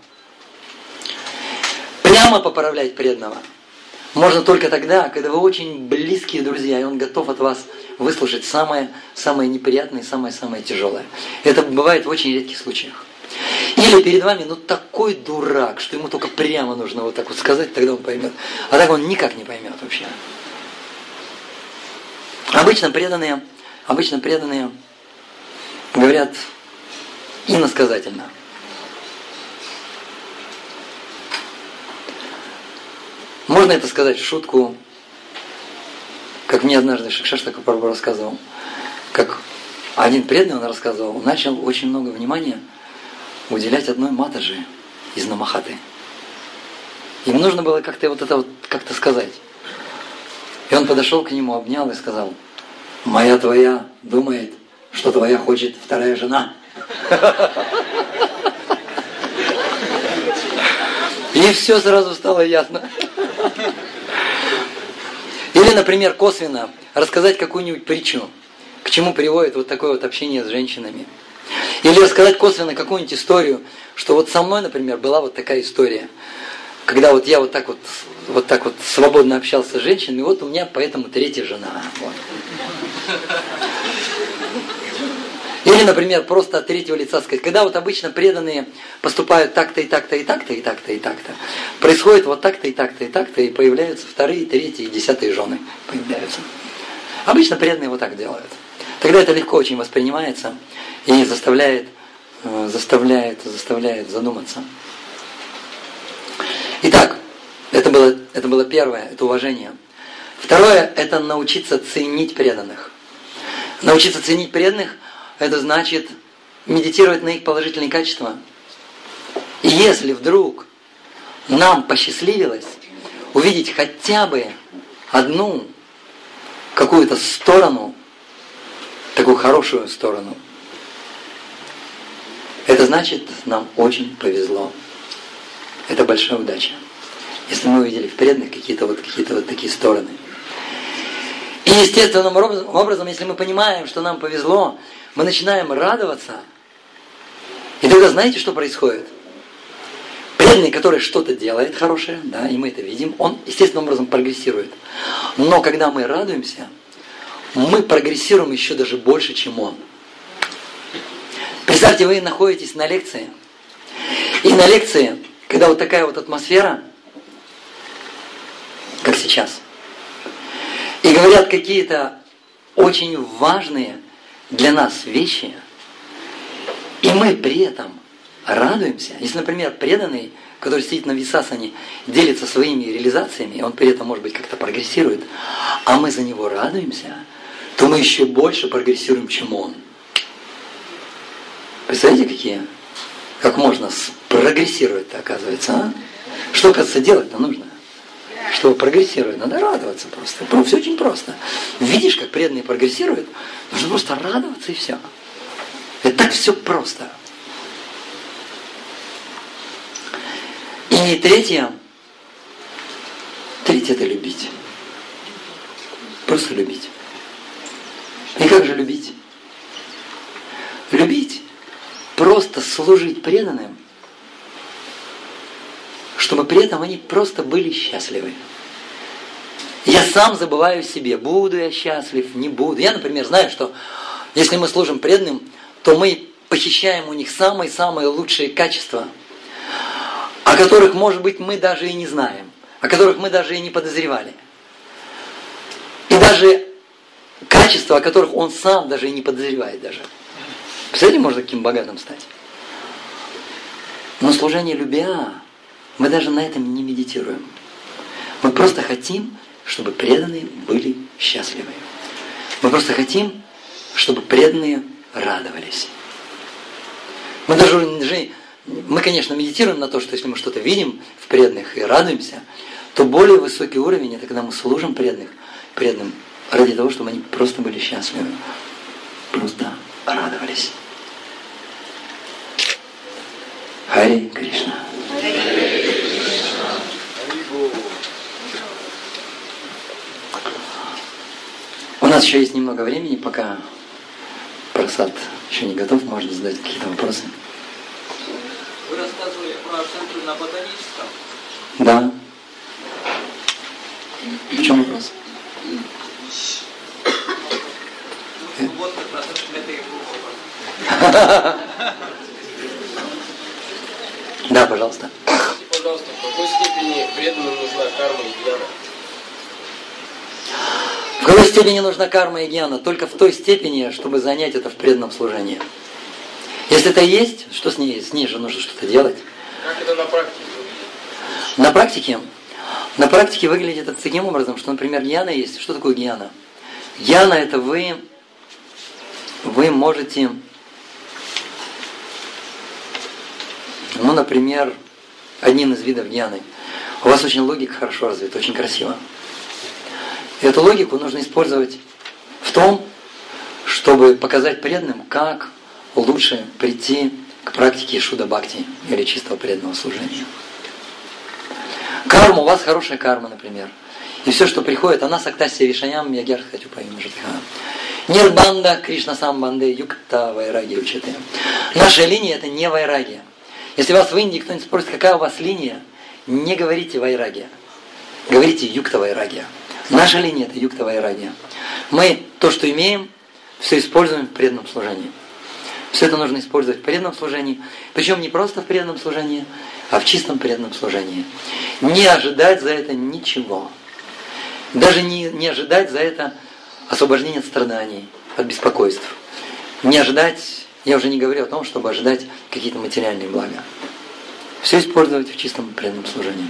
Прямо поправлять преданного можно только тогда, когда вы очень близкие друзья, и он готов от вас выслушать самое неприятное и самое тяжелое. Это бывает в очень редких случаях. Или перед вами, такой дурак, что ему только прямо нужно вот так вот сказать, тогда он поймет. А так он никак не поймет вообще. Обычно преданные говорят иносказательно. Можно это сказать в шутку, как мне однажды Шикшаш такой Прабху рассказывал, как один преданный, он рассказывал, начал очень много внимания уделять одной матаджи из Намахаты. Ему нужно было как-то вот это вот как-то сказать. И он подошел к нему, обнял и сказал: «Моя твоя думает, что твоя хочет вторая жена». И все сразу стало ясно. Или, например, косвенно рассказать какую-нибудь притчу, к чему приводит вот такое вот общение с женщинами. Или рассказать косвенно какую-нибудь историю, что вот со мной, например, была вот такая история, когда вот я вот так вот свободно общался с женщинами, вот у меня поэтому третья жена. Вот. Или, например, просто от третьего лица сказать, когда вот обычно преданные поступают так-то и так-то и так-то и так-то и так-то, происходит вот так-то и так-то и так-то, и появляются вторые, третьи и десятые жены появляются. Обычно преданные вот так делают. Тогда это легко очень воспринимается и заставляет задуматься. Итак, это было первое, это уважение. Второе, это научиться ценить преданных. Научиться ценить преданных, это значит медитировать на их положительные качества. И если вдруг нам посчастливилось увидеть хотя бы одну какую-то сторону, такую хорошую сторону, это значит, нам очень повезло. Это большая удача. Если мы увидели в преданных какие-то вот такие стороны. И естественным образом, если мы понимаем, что нам повезло, мы начинаем радоваться. И тогда знаете, что происходит? Преданный, который что-то делает хорошее, да, и мы это видим, он естественным образом прогрессирует. Но когда мы радуемся, мы прогрессируем еще даже больше, чем он. Представьте, вы находитесь на лекции. И на лекции, когда вот такая вот атмосфера, как сейчас, и говорят какие-то очень важные для нас вещи, и мы при этом радуемся. Если, например, преданный, который сидит на висасане, делится своими реализациями, и он при этом, может быть, как-то прогрессирует, а мы за него радуемся, то мы еще больше прогрессируем, чем он. Представляете, как можно прогрессировать-то, оказывается, а? Что, оказывается, делать-то нужно? Чтобы прогрессировать, надо радоваться просто. Все очень просто. Видишь, как преданные прогрессируют, нужно просто радоваться и все. Это так все просто. И третье это любить. Просто любить. И как же любить? Любить, просто служить преданным, чтобы при этом они просто были счастливы. Я сам забываю о себе, буду я счастлив, не буду. Я, например, знаю, что если мы служим преданным, то мы похищаем у них самые-самые лучшие качества, о которых, может быть, мы даже и не знаем, о которых мы даже и не подозревали. И даже качества, о которых он сам даже и не подозревает даже. Представляете, можно каким богатым стать. Но служение любя, мы даже на этом не медитируем. Мы просто хотим, чтобы преданные были счастливы. Мы просто хотим, чтобы преданные радовались. Мы, конечно, медитируем на то, что если мы что-то видим в преданных и радуемся, то более высокий уровень – это когда мы служим преданным ради того, чтобы они просто были счастливы, просто радовались. Харе Кришна. У нас еще есть немного времени, пока просад еще не готов, можно задать какие-то вопросы. Вы рассказывали про центр на Ботаническом? Да. В чем вопрос? Вот как раз это и был вопрос. Да, пожалуйста. Скажите, пожалуйста, в какой степени преданным нужна карма и гьяна? В какой степени нужна карма и гьяна? Только в той степени, чтобы занять это в преданном служении. Если это есть, что с ней? С ней же нужно что-то делать. Как это на практике выглядит? На практике выглядит это таким образом, что, например, гьяна есть. Что такое гьяна? Гьяна это вы можете, ну, например, одним из видов гьяны. У вас очень логика хорошо развита, очень красиво. И эту логику нужно использовать в том, чтобы показать преданным, как лучше прийти к практике шуда-бхакти или чистого преданного служения. Карма, у вас хорошая карма, например. И все, что приходит, она сактасия вишаям, ягер хатю паим житха. Нирбанда, Кришна самбанде, юкта вайраги учите. Наша линия это не вайрагия. Если вас в Индии кто-нибудь спросит, какая у вас линия, не говорите вайрагия. Говорите юкта вайрагия. Наша линия это юкта вайрагия. Мы то, что имеем, все используем в преданном служении. Все это нужно использовать в преданном служении. Причем не просто в преданном служении, а в чистом преданном служении. Не ожидать за это ничего. Даже не ожидать за это освобождения от страданий, от беспокойств. Не ожидать, я уже не говорю о том, чтобы ожидать какие-то материальные блага. Все использовать в чистом преданном служении.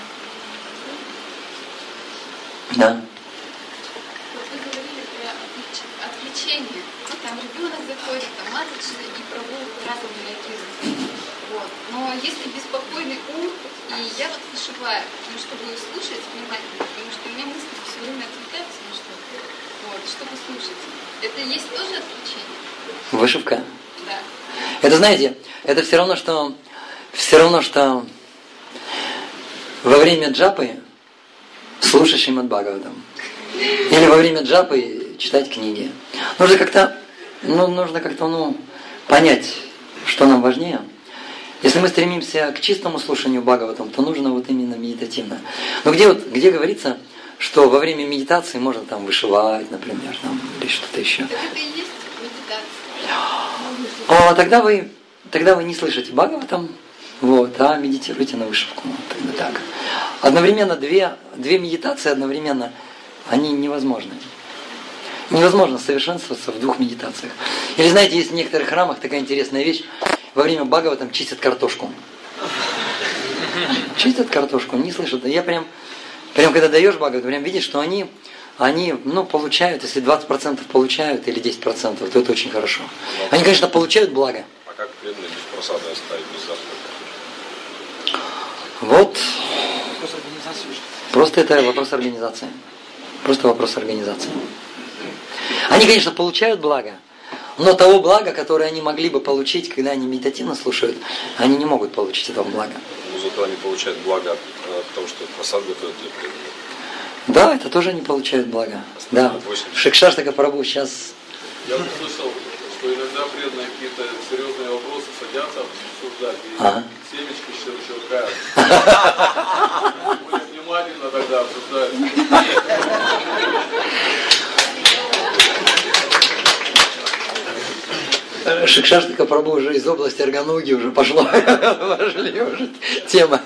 Да. Вы говорили про отвлечение. Ну, там ребенок заходит, там маточка и прогулку разом реагирует. Вот. Но если беспокойный ум, и я вот вышиваю, ну, чтобы слушать внимательно, потому что у меня мысли все время отвлекаются на что-то. Вот, чтобы слушать. Это есть тоже отвлечение? Вышивка? Да. Это, знаете, это все равно, что во время джапы слушать Шримад Бхагаватам. Или во время джапы читать книги. Нужно как-то понять, что нам важнее. Если мы стремимся к чистому слушанию Бхагаватам, то нужно вот именно медитативно. Но где говорится, что во время медитации можно там вышивать, например, там, или что-то еще. Так это и есть медитация. Тогда вы не слышите Бхагаватам, вот, а медитируйте на вышивку. Вот, так. Одновременно две медитации одновременно, они невозможны. Невозможно совершенствоваться в двух медитациях. Или знаете, есть в некоторых храмах такая интересная вещь, во время Бхагаватам чистят картошку. Чистят картошку, не слышат. Я прям когда даешь Бхагаватам, прям видишь, что они получают, если 20% получают или 10%, то это очень хорошо. Они, конечно, получают благо. А как преданные без просады оставить без завтрака? Вот. Просто это вопрос организации. Просто вопрос организации. Они, конечно, получают благо, но того блага, которое они могли бы получить, когда они медитативно слушают, они не могут получить этого блага. Но зато они получают благо от того, что просад готовят для преданных. Да, это тоже они получают благо. Да. Шикшаштака Прабху сейчас... Я слышал, что иногда преданные какие-то серьезные вопросы садятся обсуждать, и семечки щелкают. Более внимательно тогда обсуждают. Шикшаштака Прабху уже из области органуги уже пошло. Вошли уже тема.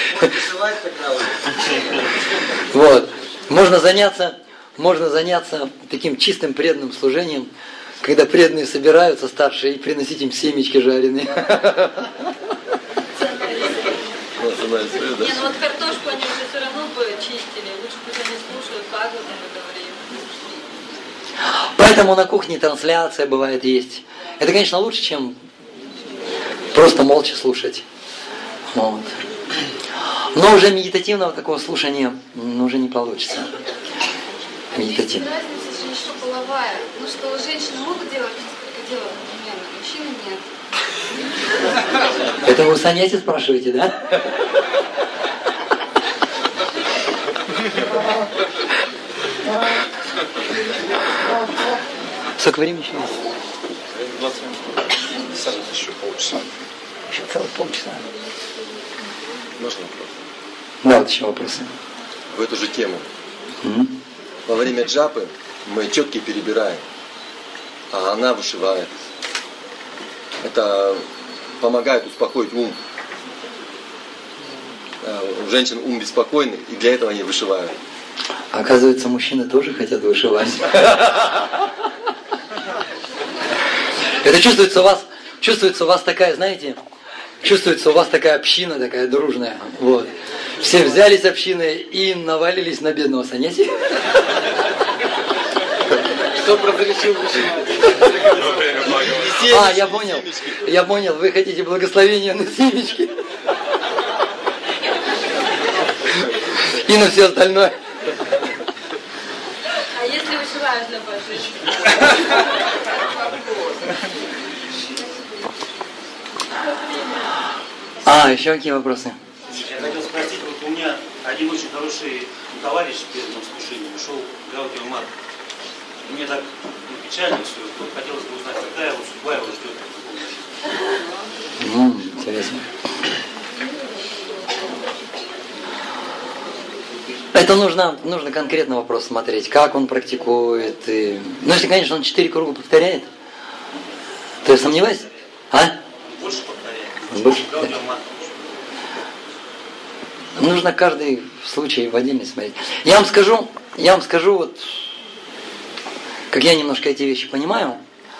Вот. Можно заняться таким чистым преданным служением, когда преданные собираются старшие и приносить им семечки жареные. Не, ну вот картошку они уже все равно бы чистили. Лучше пусть они слушают Бхагаватам и говорим. Поэтому на кухне трансляция бывает есть. Это, конечно, лучше, чем просто молча слушать. Вот. Но уже медитативного такого слушания уже не получится. Медитативно. Разница же еще половая. Ну что, женщины могут делать несколько дел одновременно, мужчины нет. Это вы у Саньяси спрашиваете, да? Сколько времени еще есть? 20 минут. Еще полчаса. Еще целых полчаса. Можно вопрос? Да, вот еще вопросы. В эту же тему. Во время джапы мы четки перебираем, а она вышивает. Это помогает успокоить ум. У женщин ум беспокойный, и для этого они вышивают. Оказывается, мужчины тоже хотят вышивать. Это чувствуется чувствуется у вас такая, знаете, чувствуется у вас такая община, такая дружная. Вот. Все взялись общиной и навалились на бедного саньяси. Кто разрешил начинать? Я понял, вы хотите благословения на семечки. И на все остальное. А если вышивают на божище? Еще какие вопросы? Я хотел спросить, вот у меня один очень хороший товарищ в преданном служении ушел в Гаудио Мат. Мне так печально все. Вот хотелось бы узнать, какая его судьба его ждет. Интересно. Это нужно конкретно вопрос смотреть, как он практикует. Если, конечно, он 4 круга повторяет, то я сомневаюсь. Больше повторяет. Больше повторяет. Нужно каждый случай в отдельности смотреть. Я вам скажу, вот, как я немножко эти вещи понимаю.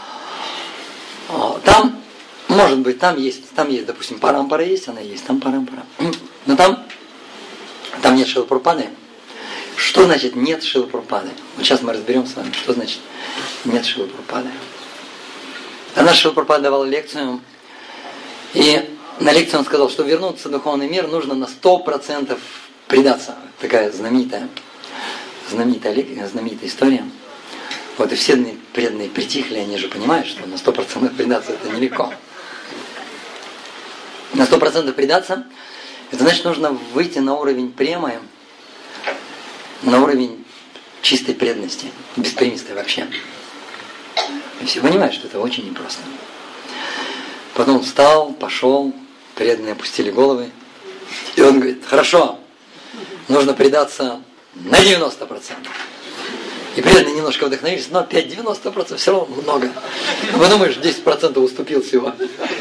Там, может быть, там есть, допустим, парампара есть, она есть, там парампара. Но там нет Шрилы Прабхупады. Что значит нет Шрилы Прабхупады? Вот сейчас мы разберем с вами, что значит нет Шрилы Прабхупады. Она Шрила Прабхупада давала лекцию, и на лекции он сказал, что вернуться в духовный мир нужно на 100% предаться. Такая знаменитая история. Вот и все преданные притихли, они же понимают, что на 100% предаться это нелегко. На 100% предаться, это значит, нужно выйти на уровень премы, на уровень чистой преданности, бесприместой вообще. И все понимают, что это очень непросто. Потом встал, пошел, преданные опустили головы. И он говорит, хорошо, нужно предаться на 90%. И преданные немножко вдохновились, но опять 90% все равно много. Вы думаешь, 10% уступил всего.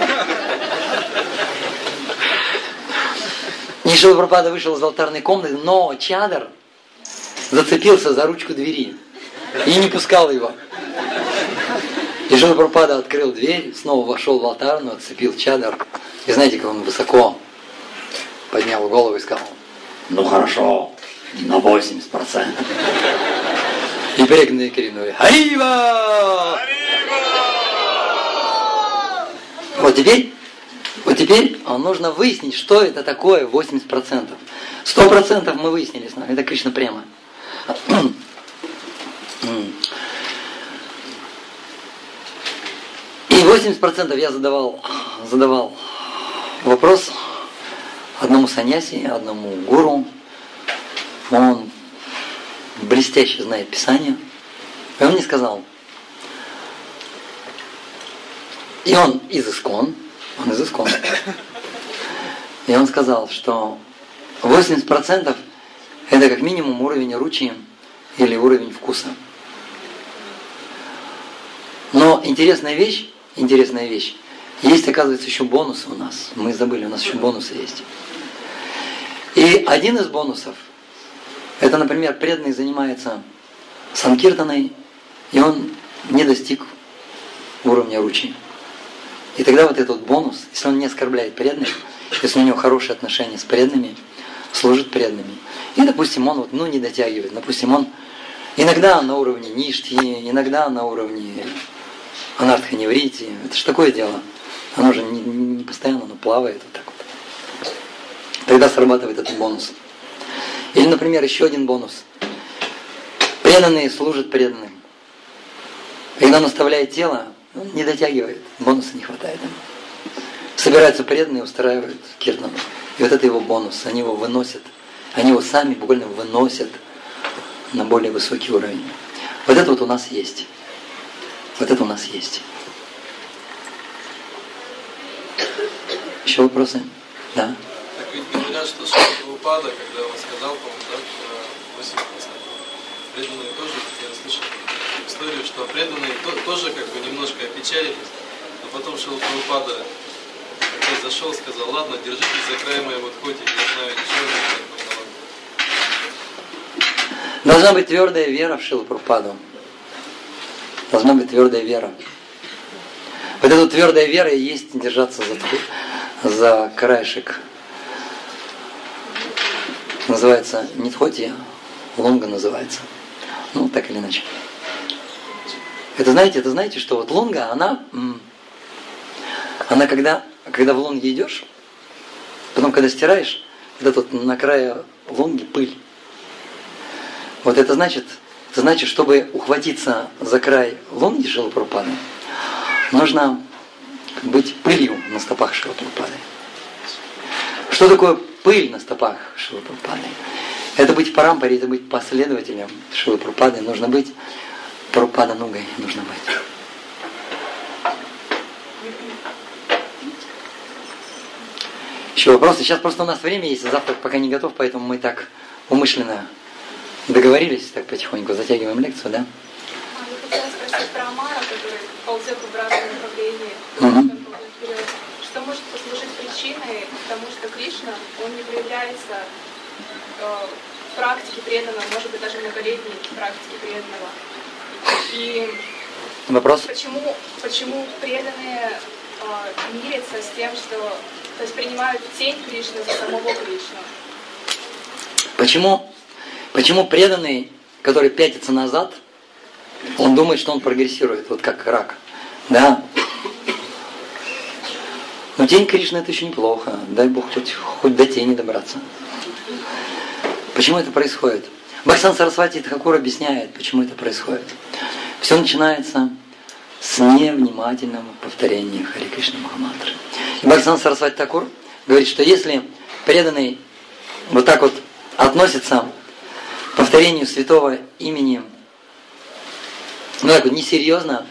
И Шрила Прабхупада вышел из алтарной комнаты, но чадр зацепился за ручку двери и не пускал его. И Шрила Прабхупада открыл дверь, снова вошел в алтарную, отцепил чадр. И знаете, как он высоко поднял голову и сказал, ну хорошо, на 80%. И преданные крикнули, Харива! Вот теперь нужно выяснить, что это такое 80%. 100% мы выяснили с нами, это Кришна према. И 80% я задавал вопрос одному саньяси, одному гуру. Он блестяще знает Писание. И он мне сказал, и он из Искон, и он сказал, что 80% это как минимум уровень ручи или уровень вкуса. Но интересная вещь, есть, оказывается, еще бонусы у нас. Мы забыли, у нас еще бонусы есть. И один из бонусов, это, например, преданный занимается санкиртаной, и он не достиг уровня ручи. И тогда вот этот бонус, если он не оскорбляет преданных, если у него хорошие отношения с преданными, служит преданными. И, допустим, он не дотягивает. Допустим, он иногда на уровне ништхи, иногда на уровне анартха-неврити. Это же такое дело. Оно же не постоянно, оно плавает вот так вот. Тогда срабатывает этот бонус. Или, например, еще один бонус. Преданные служат преданным. Когда он оставляет тело, он не дотягивает, бонуса не хватает ему. Собираются преданные, устраивают киртан. И вот это его бонус, они его выносят. Они его сами буквально выносят на более высокий уровень. Вот это вот у нас есть. Еще вопросы? Да. Так ведь говорят, что Шрила Прабхупада, когда он сказал, по-моему, про 80%, преданные тоже, я слышал историю, что преданные тоже как бы немножко опечалились, но потом Шрила Прабхупада опять зашел, сказал, ладно, держитесь за край моей вот хоть, я знаю, что Должна быть твердая вера в Шрилу Прабхупаду. Должна быть твердая вера. Вот эта твердая вера и есть держаться за краешек. Называется Нитхоти, лонга называется. Ну, так или иначе. Это знаете, что вот лонга, она когда в лонге идешь, потом когда стираешь, вот тут на крае лонги пыль. Вот это значит, чтобы ухватиться за край лонги Шрилы Прабхупады, нужно быть пылью на стопах Шрилы Прабхупады. Что такое пыль на стопах Шрилы Прабхупады? Это быть парампаре, это быть последователем Шрилы Прабхупады. Нужно быть Прабхупада Нугой, нужно быть. Еще вопросы? Сейчас просто у нас время есть, завтрак пока не готов, поэтому мы так умышленно договорились, так потихоньку затягиваем лекцию, да? Я хотела спросить про Амара, который ползет в обратном направлении. Что может послужить причиной к тому, что Кришна, он не проявляется в практике преданного, может быть, даже многолетней практике преданного. И вопрос? Почему преданные мирятся с тем, что, то есть принимают тень Кришны за самого Кришну? Почему преданный, который пятится назад, он думает, что он прогрессирует, вот как рак, да? Но тень Кришны это еще неплохо, дай Бог хоть до тени добраться. Почему это происходит? Бхактисиданта Сарасвати Тхакур объясняет, почему это происходит. Все начинается с невнимательного повторения Харе Кришна Махамантры. И Бхактисиданта Сарасвати Тхакур говорит, что если преданный вот так вот относится к повторению святого имени, ну так вот несерьезно,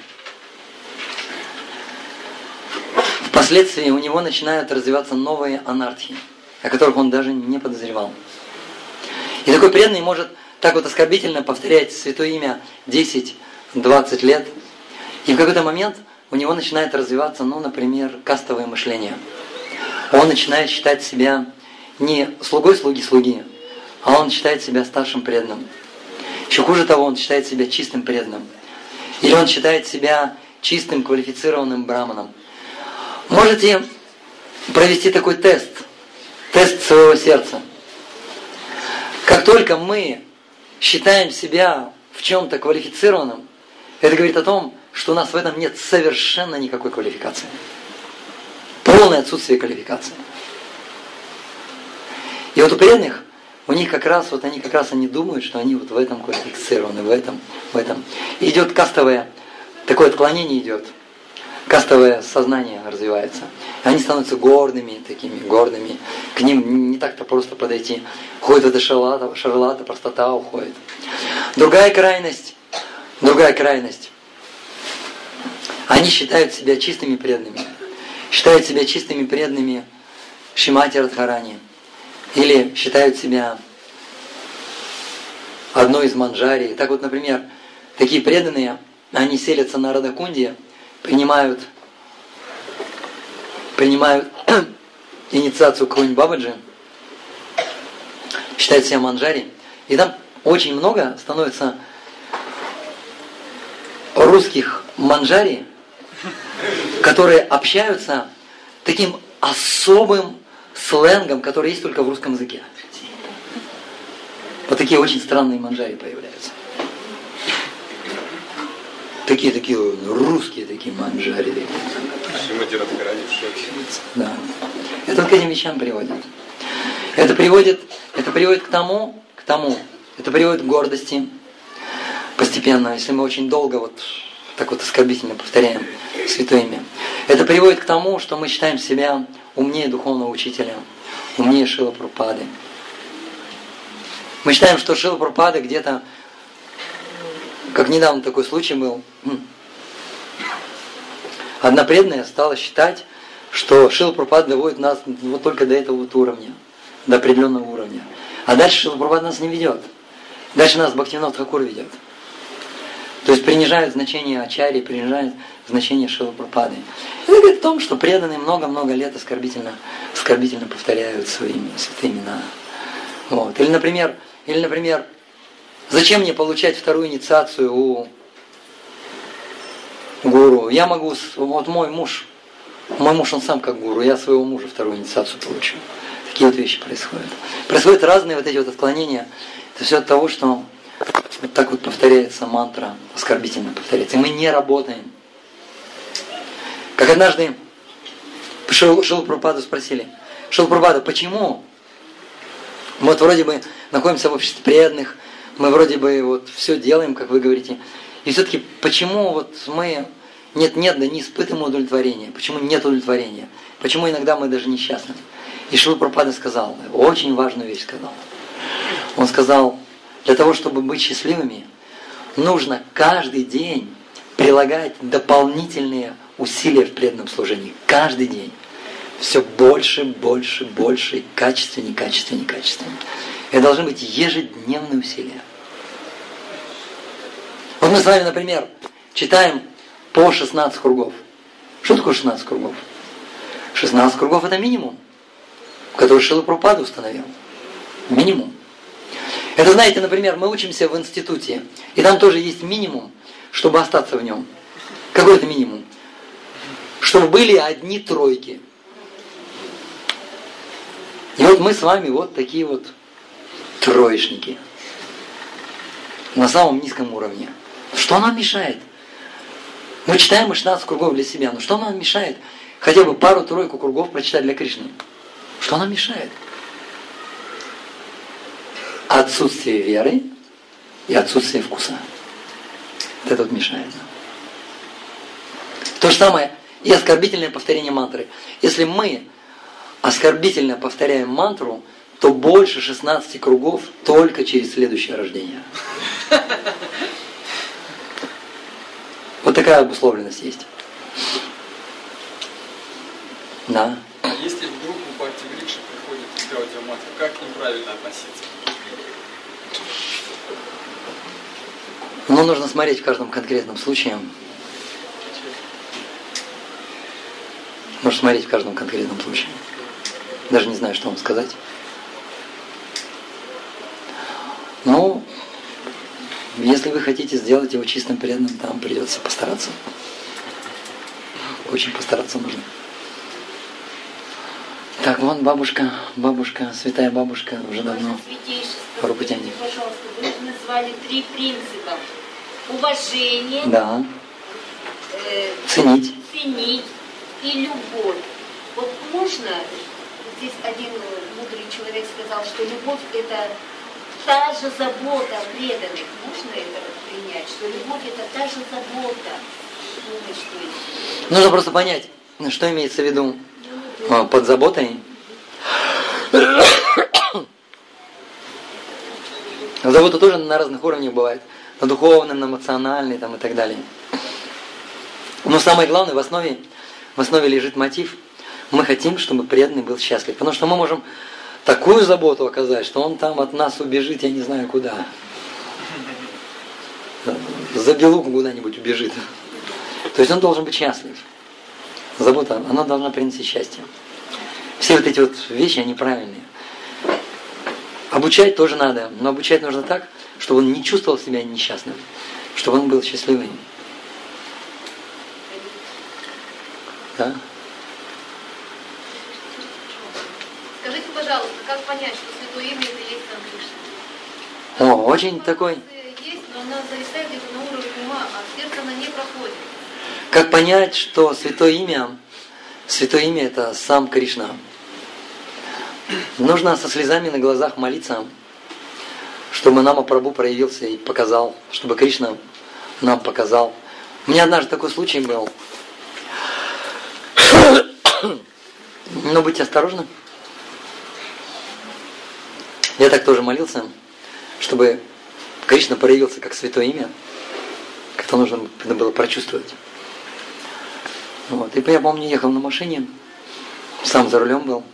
впоследствии у него начинают развиваться новые анархии, о которых он даже не подозревал. И такой преданный может так вот оскорбительно повторять святое имя 10-20 лет, и в какой-то момент у него начинает развиваться, ну, например, кастовое мышление. Он начинает считать себя не слугой слуги, а он считает себя старшим преданным. Еще хуже того, он считает себя чистым преданным. Или он считает себя чистым, квалифицированным браманом. Можете провести такой тест своего сердца. Как только мы считаем себя в чем-то квалифицированным, это говорит о том, что у нас в этом нет совершенно никакой квалификации. Полное отсутствие квалификации. И вот у преданных, у них как раз, они думают, что они вот в этом квалифицированы, в этом. И идет кастовое, такое отклонение идет. Кастовое сознание развивается. Они становятся гордыми. К ним не так-то просто подойти. Ходит эта шарлата, простота уходит. Другая крайность. Они считают себя чистыми преданными. Считают себя чистыми преданными Шримати Радхарани. Или считают себя одной из манджари. Так вот, например, такие преданные, они селятся на Радакунде, принимают инициацию какой-нибудь бабаджи, считают себя манджари, и там очень много становится русских манджари, которые общаются таким особым сленгом, который есть только в русском языке. Вот такие очень странные манджари появляются. Такие русские такие манджари. Шримати Радхарани в шоке. Да. Это к этим вещам приводит. Это приводит к тому, это приводит к гордости постепенно, если мы очень долго вот так вот оскорбительно повторяем святое имя. Это приводит к тому, что мы считаем себя умнее духовного учителя, умнее Шрилы Прабхупады. Мы считаем, что Шрила Прабхупада где-то, как недавно такой случай был, одна преданная стала считать, что Шрила Прабхупада доводит нас вот только до этого вот уровня, до определенного уровня. А дальше Шрила Прабхупада нас не ведет. Дальше нас Бхактивинода Тхакур ведет. То есть принижают значение Ачарьи, принижают значение Шрилы Прабхупады. Это говорит о том, что преданные много-много лет оскорбительно повторяют свои имена. Вот. Или, например, зачем мне получать вторую инициацию гуру. Я могу, вот мой муж, он сам как гуру, я своего мужа вторую инициацию получу. Такие вот вещи происходят. Происходят разные вот эти вот отклонения. Это все от того, что вот так вот повторяется мантра, оскорбительно повторяется. И мы не работаем. Как однажды Шрилу Прабхупаду спросили: Шрила Прабхупада, почему мы вот вроде бы находимся в обществе преданных, мы вроде бы вот все делаем, как вы говорите, и все-таки почему вот мы нет, да не испытываем удовлетворения, почему нет удовлетворения, почему иногда мы даже несчастны? И Шрила Прабхупада сказал, очень важную вещь сказал. Он сказал, для того, чтобы быть счастливыми, нужно каждый день прилагать дополнительные усилия в преданном служении. Каждый день. Все больше, больше, больше, и качественнее, качественнее, качественнее. Это должны быть ежедневные усилия. Вот мы с вами, например, читаем по 16 кругов. Что такое 16 кругов? 16 кругов это минимум, который Шрила Прабхупада установил. Минимум. Это, знаете, например, мы учимся в институте, и там тоже есть минимум, чтобы остаться в нем. Какой это минимум? Чтобы были одни тройки. И вот мы с вами вот такие вот троечники. На самом низком уровне. Что нам мешает? Мы читаем 16 кругов для себя, но что нам мешает хотя бы пару-тройку кругов прочитать для Кришны? Что нам мешает? Отсутствие веры и отсутствие вкуса. Вот это вот мешает нам. То же самое и оскорбительное повторение мантры. Если мы оскорбительно повторяем мантру, то больше 16 кругов только через следующее рождение. Вот такая обусловленность есть. Да. Если в группу Бхакти Врикша приходит Гаудия Матха, как к ним правильно относиться? Ну, нужно смотреть в каждом конкретном случае. Нужно смотреть в каждом конкретном случае. Даже не знаю, что вам сказать. Ну, если вы хотите сделать его чистым преданным, там придется постараться. Очень постараться нужно. Так, вон бабушка, святая бабушка, уже давно руку тянет. Пожалуйста, вы назвали 3 принципа. Уважение, да. Ценить и любовь. Вот можно, здесь один мудрый человек сказал, что любовь это та же забота о преданных. Можно это принять, что любовь это та же забота? Нужно просто понять, что имеется в виду под заботой. Забота тоже на разных уровнях бывает. На духовном, на эмоциональном там, и так далее. Но самое главное, в основе лежит мотив. Мы хотим, чтобы преданный был счастлив. Потому что мы можем такую заботу оказать, что он там от нас убежит, я не знаю куда. За белуку куда-нибудь убежит. То есть он должен быть счастлив. Забота, она должна принести счастье. Все вот эти вот вещи, они правильные. Обучать тоже надо, но обучать нужно так, чтобы он не чувствовал себя несчастным, чтобы он был счастливым. Да? Скажите, пожалуйста, как понять, что Святое Имя это есть сам Кришна? О, очень такой. Есть, но она зависает где-то на уровне ума, а в сердце она не проходит. Как понять, что Святое Имя это сам Кришна? Нужно со слезами на глазах молиться, чтобы Нама Прабху проявился и показал, чтобы Кришна нам показал. У меня однажды такой случай был. Но будьте осторожны. Я так тоже молился, чтобы Кришна проявился как Святое Имя. Как-то нужно было прочувствовать. Вот. И я помню, ехал на машине, сам за рулем был.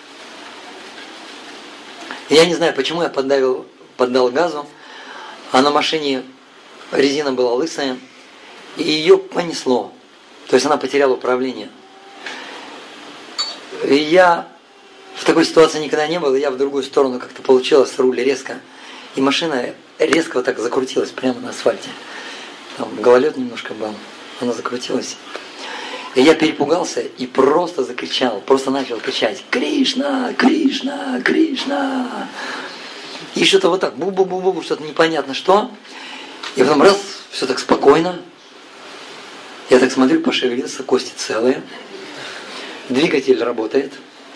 И я не знаю, почему я поддал газу, а на машине резина была лысая, и ее понесло. То есть она потеряла управление. И я в такой ситуации никогда не был, и я в другую сторону как-то получилось, руль резко. И машина резко вот так закрутилась прямо на асфальте. Там гололед немножко был. она закрутилась. И я перепугался и просто закричал, просто начал кричать: «Кришна! Кришна! Кришна!» И что-то вот так, бу-бу-бу-бу, что-то непонятно что. И потом раз, все так спокойно. Я так смотрю, пошевелился, кости целые. Двигатель работает.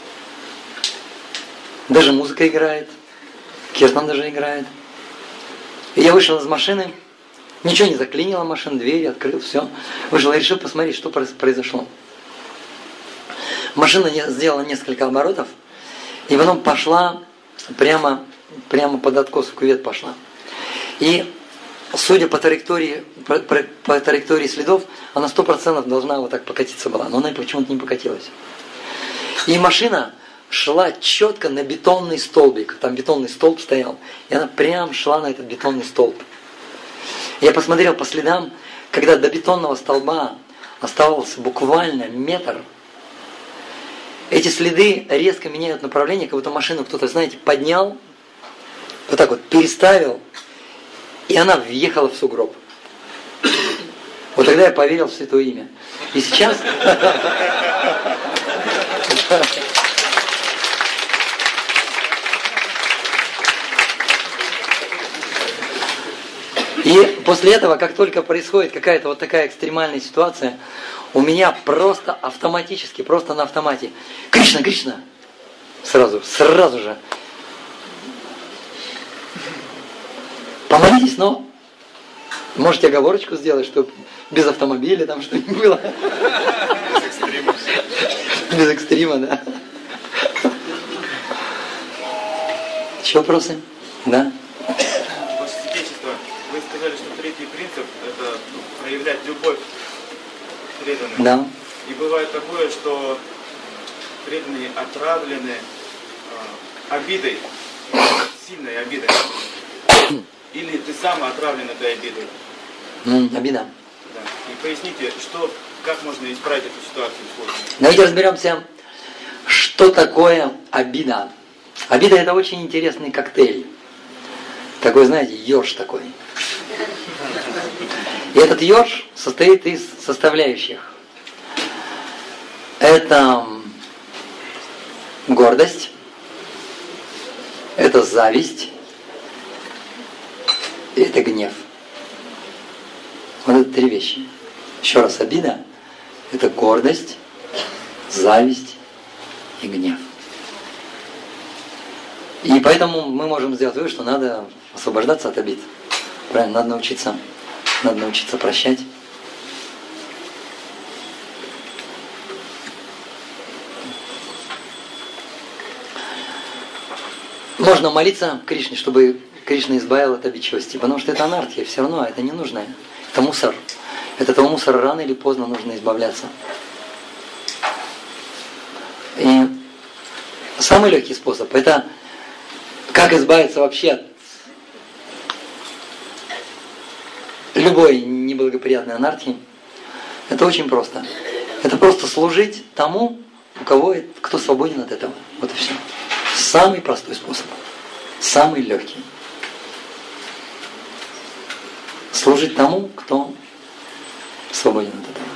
Даже музыка играет. Киртан даже играет. И я вышел из машины. Ничего не заклинило машину, двери открыл, все. Вышел и решил посмотреть, что произошло. Машина сделала несколько оборотов. И потом пошла прямо под откос в кювет пошла. И судя по траектории следов, она 100% должна вот так покатиться была. Но она почему-то не покатилась. И машина шла четко на бетонный столбик. Там бетонный столб стоял. И она прям шла на этот бетонный столб. Я посмотрел по следам, когда до бетонного столба оставался буквально метр. Эти следы резко меняют направление, как будто машину кто-то, знаете, поднял, вот так вот переставил, и она въехала в сугроб. Вот тогда я поверил в Святое Имя. И сейчас... И после этого, как только происходит какая-то вот такая экстремальная ситуация, у меня просто автоматически, просто на автомате: «Кришна, Кришна!» Сразу же. Помолитесь, но можете оговорочку сделать, чтобы без автомобиля там что-нибудь было. Без экстрима. Без экстрима, да. Еще вопросы? Да? Вы сказали, что третий принцип – это проявлять любовь к преданным. Да. И бывает такое, что преданные отравлены обидой, сильной обидой. Или ты сам отравлен этой обидой. Обида. Да. И поясните, как можно исправить эту ситуацию сложную. Давайте разберемся, что такое обида. Обида – это очень интересный коктейль. Такой, знаете, ёрш такой. И этот ёрш состоит из составляющих. Это гордость, это зависть, и это гнев. Вот это три вещи. Еще раз, обида – это гордость, зависть и гнев. И поэтому мы можем сделать вывод, что надо освобождаться от обид. Правильно, надо научиться прощать. Можно молиться Кришне, чтобы Кришна избавил от обидчивости, потому что это анархия, все равно это не нужное. Это мусор. От этого мусора рано или поздно нужно избавляться. И самый легкий способ – это как избавиться вообще от любой неблагоприятной анархии. Это очень просто. Это просто служить тому, кто свободен от этого. Вот и все. Самый простой способ. Самый легкий. Служить тому, кто свободен от этого.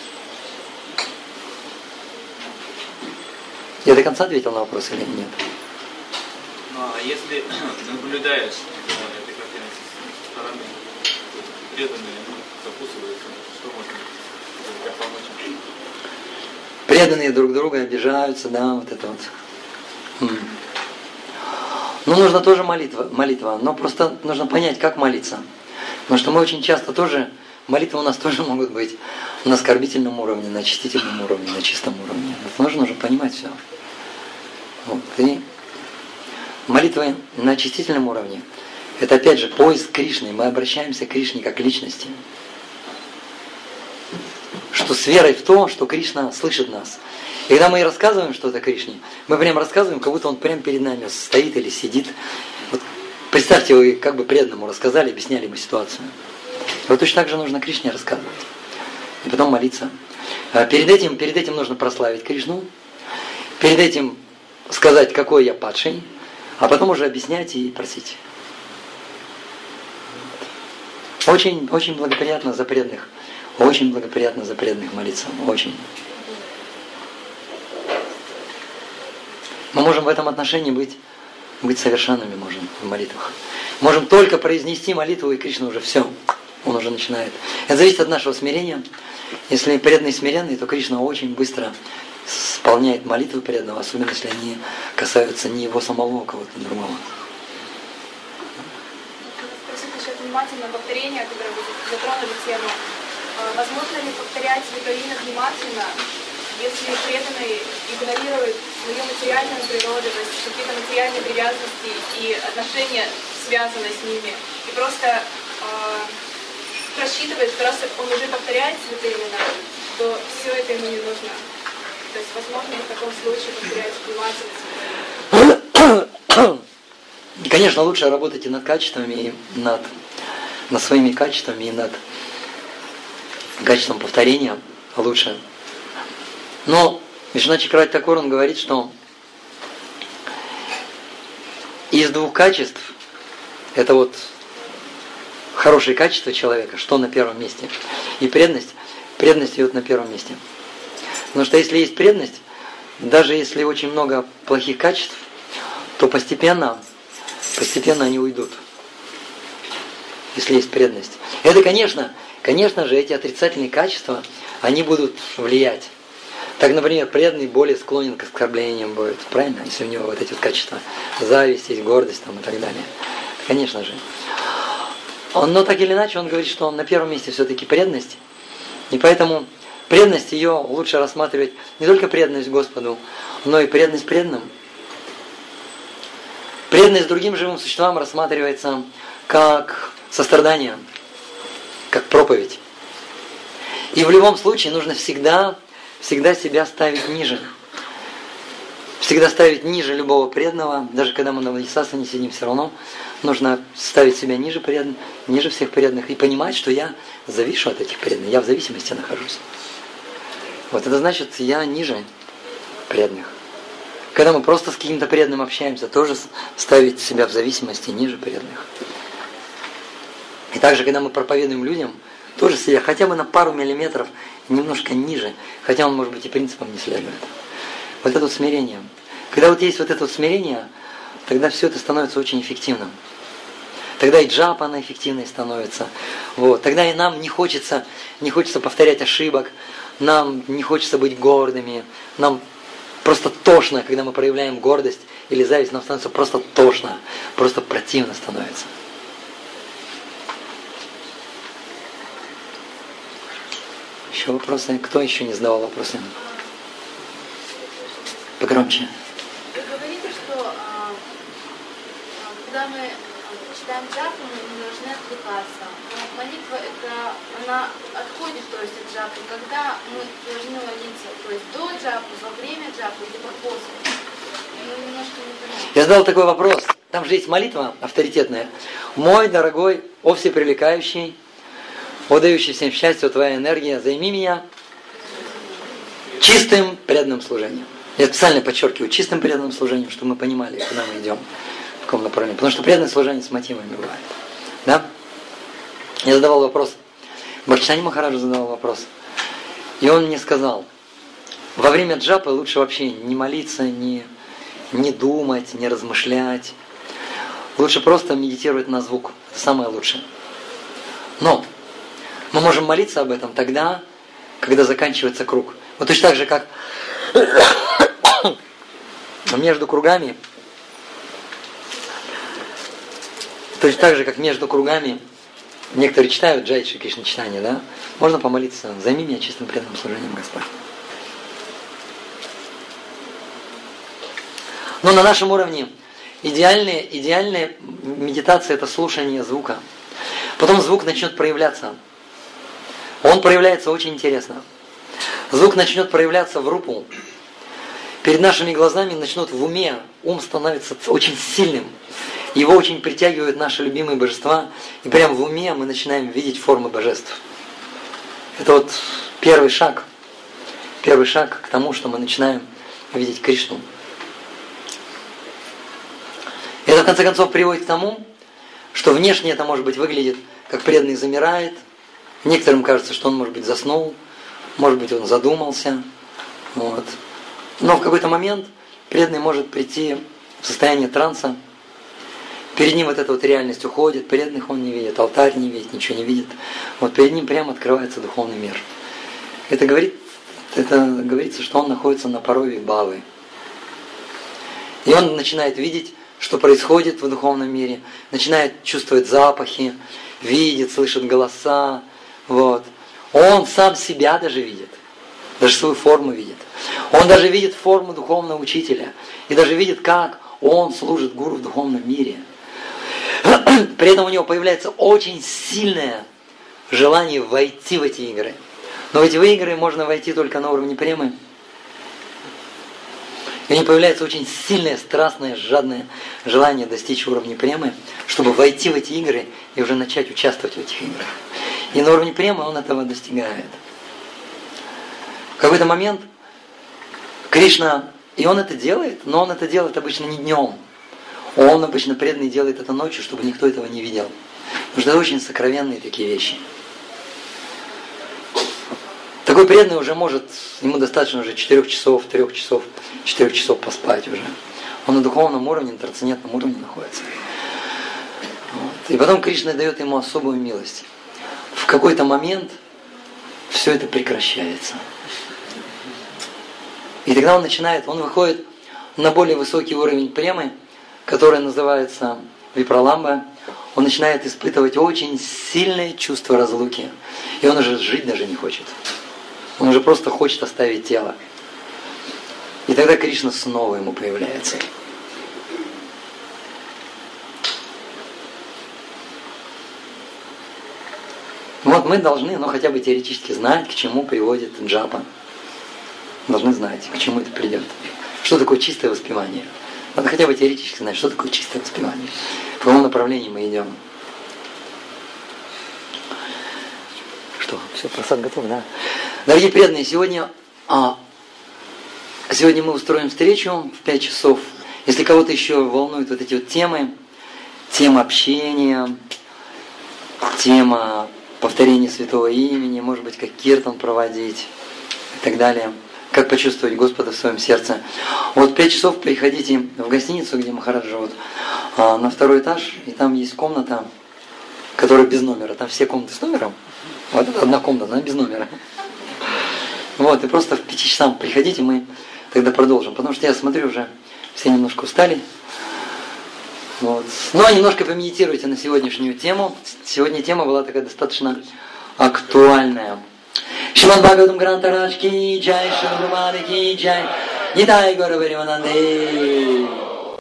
Я до конца ответил на вопрос или нет? Ну, а если наблюдаешь этой картины со стороны, преданные закусываются, что можно как помочь? Преданные друг друга обижаются, да, вот это вот. Ну, нужно тоже молитва, но просто нужно понять, как молиться. Потому что мы очень часто тоже, молитвы у нас тоже могут быть на оскорбительном уровне, на очистительном уровне, на чистом уровне. Это нужно уже понимать все. Вот. И молитва на очистительном уровне – это опять же поиск Кришны. Мы обращаемся к Кришне как к личности. Что с верой в то, что Кришна слышит нас. И когда мы рассказываем что-то Кришне, мы прям рассказываем, как будто он прямо перед нами стоит или сидит. Вот представьте, вы как бы преданному рассказали, объясняли ему ситуацию. Вот точно так же нужно Кришне рассказывать. И потом молиться. Перед этим нужно прославить Кришну. Перед этим сказать, какой я падший. А потом уже объяснять и просить. Очень, очень благоприятно за преданных. Очень благоприятно за преданных молиться. Очень. Мы можем в этом отношении быть совершенными можем в молитвах. Можем только произнести молитву, и Кришна уже все. Он уже начинает. Это зависит от нашего смирения. Если преданный смиренный, то Кришна очень быстро исполняет молитвы преданного, особенно если они касаются не его самого, а кого-то другого. Спросить насчет внимательного повторения, которое вы затронули тему. Возможно ли повторять Виталина внимательно, если преданный игнорирует свою материальную природу, то есть какие-то материальные привязанности и отношения, связанные с ними, и просто рассчитывает, что раз он уже повторяет Виталина, то все это ему не нужно. То есть возможно ли в таком случае повторять внимательность? Конечно, лучше работать и над качествами, и над своими качествами, и над качеством повторения лучше. Но Вишванат Чакраварти Такур, он говорит, что из двух качеств, это вот хорошие качества человека, что на первом месте, и преданность идет на первом месте. Потому что если есть преданность, даже если очень много плохих качеств, то постепенно они уйдут. Если есть преданность. Это, конечно же, эти отрицательные качества, они будут влиять. Так, например, преданный более склонен к оскорблениям будет, правильно? Если у него вот эти вот качества, зависть, есть гордость там, и так далее. Конечно же. Но так или иначе, он говорит, что на первом месте все-таки преданность. И поэтому преданность ее лучше рассматривать не только преданность Господу, но и преданность преданным. Преданность другим живым существам рассматривается как сострадание, как проповедь. И в любом случае нужно всегда себя ставить ниже. Всегда ставить ниже любого преданного. Даже когда мы на Вадисасане сидим, все равно нужно ставить себя ниже всех преданных и понимать, что я завишу от этих преданных. Я в зависимости нахожусь. Вот это значит, я ниже преданных. Когда мы просто с каким-то преданным общаемся, тоже ставить себя в зависимости ниже преданных. И также, когда мы проповедуем людям, тоже себя хотя бы на пару миллиметров немножко ниже, хотя он, может быть, и принципам не следует. Вот это вот смирение. Когда вот есть вот это вот смирение, тогда все это становится очень эффективным. Тогда и джапа, она эффективной становится. Вот. Тогда и нам не хочется повторять ошибок, нам не хочется быть гордыми, нам просто тошно, когда мы проявляем гордость или зависть, нам становится просто тошно, просто противно становится. Еще вопросы? Кто еще не задавал вопросы? Погромче. Вы говорите, что когда мы читаем джапу, мы не должны отвлекаться. Но молитва она отходит, то есть от джапы. Когда мы должны молиться, то есть до джапы, во время джапы, либо после. Мы немножко не понимаем. Я задал такой вопрос. Там же есть молитва авторитетная. Мой дорогой, о всепривлекающий, о дающий всем счастье, твоя энергия, займи меня чистым преданным служением. Я специально подчеркиваю, чистым преданным служением, чтобы мы понимали, куда мы идем, в каком направлении. Потому что преданное служение с мотивами бывает. Да? Я задавал вопрос. Бхактисиddhanta Махараджа задавал вопрос. И он мне сказал, во время джапы лучше вообще не молиться, не думать, не размышлять. Лучше просто медитировать на звук. Это самое лучшее. Но мы можем молиться об этом тогда, когда заканчивается круг. Вот точно так же, как между кругами, некоторые читают Джай Шри Кришна читание, да? Можно помолиться, займи меня чистым преданным служением, Господь. Но на нашем уровне идеальная медитация – это слушание звука. Потом звук начнет проявляться. Он проявляется очень интересно. Звук начнет проявляться в рупу. Перед нашими глазами начнут в уме, ум становится очень сильным. Его очень притягивают наши любимые божества. И прямо в уме мы начинаем видеть формы божеств. Это вот первый шаг. Первый шаг к тому, что мы начинаем видеть Кришну. Это в конце концов приводит к тому, что внешне это, может быть, выглядит как преданный замирает. Некоторым кажется, что он, может быть, заснул, может быть, он задумался. Вот. Но в какой-то момент преданный может прийти в состояние транса. Перед ним вот эта вот реальность уходит, преданных он не видит, алтарь не видит, ничего не видит. Вот перед ним прямо открывается духовный мир. Это говорится, что он находится на порыве бхавы. И он начинает видеть, что происходит в духовном мире, начинает чувствовать запахи, видит, слышит голоса. Вот. Он сам себя даже видит, даже свою форму видит. Он даже видит форму духовного учителя и даже видит, как он служит гуру в духовном мире. При этом у него появляется очень сильное желание войти в эти игры. Но в эти игры можно войти только на уровне премы. И у него появляется очень сильное, страстное, жадное желание достичь уровня премы, чтобы войти в эти игры и уже начать участвовать в этих играх. И на уровне премы он этого достигает. В какой-то момент Кришна, и он это делает, но он это делает обычно не днем. Он обычно преданный делает это ночью, чтобы никто этого не видел. Потому что это очень сокровенные такие вещи. Такой преданный уже может, ему достаточно уже 4 часов поспать уже. Он на духовном уровне, на трансцендентном уровне находится. Вот. И потом Кришна дает ему особую милость. В какой-то момент все это прекращается. И тогда он выходит на более высокий уровень премы, который называется випраламба. Он начинает испытывать очень сильное чувство разлуки. И он уже жить даже не хочет. Он уже просто хочет оставить тело. И тогда Кришна снова ему появляется. Вот мы должны, хотя бы теоретически знать, к чему приводит джапа. Должны знать, к чему это придет. Что такое чистое воспевание. Надо хотя бы теоретически знать, что такое чистое воспевание. В каком направлении мы идем. Что, все, просад готов, да? Дорогие преданные, сегодня мы устроим встречу в 5 часов. Если кого-то еще волнуют вот эти вот темы, тема общения, тема повторения святого имени, может быть, как киртан проводить и так далее. Как почувствовать Господа в своем сердце. Вот в 5 часов приходите в гостиницу, где Махарадж живут, на 2-й этаж, и там есть комната, которая без номера. Там все комнаты с номером. Вот это одна комната, она без номера. Вот, и просто в 5 часам приходите, мы тогда продолжим. Потому что я смотрю, уже все немножко устали. Вот. Ну, а немножко помедитируйте на сегодняшнюю тему. Сегодня тема была такая достаточно актуальная. Шримад Бхагаватам Грантарадж ки джай, Шри Гуру Махарадж ки джай, Нитай Гаура Паримананде.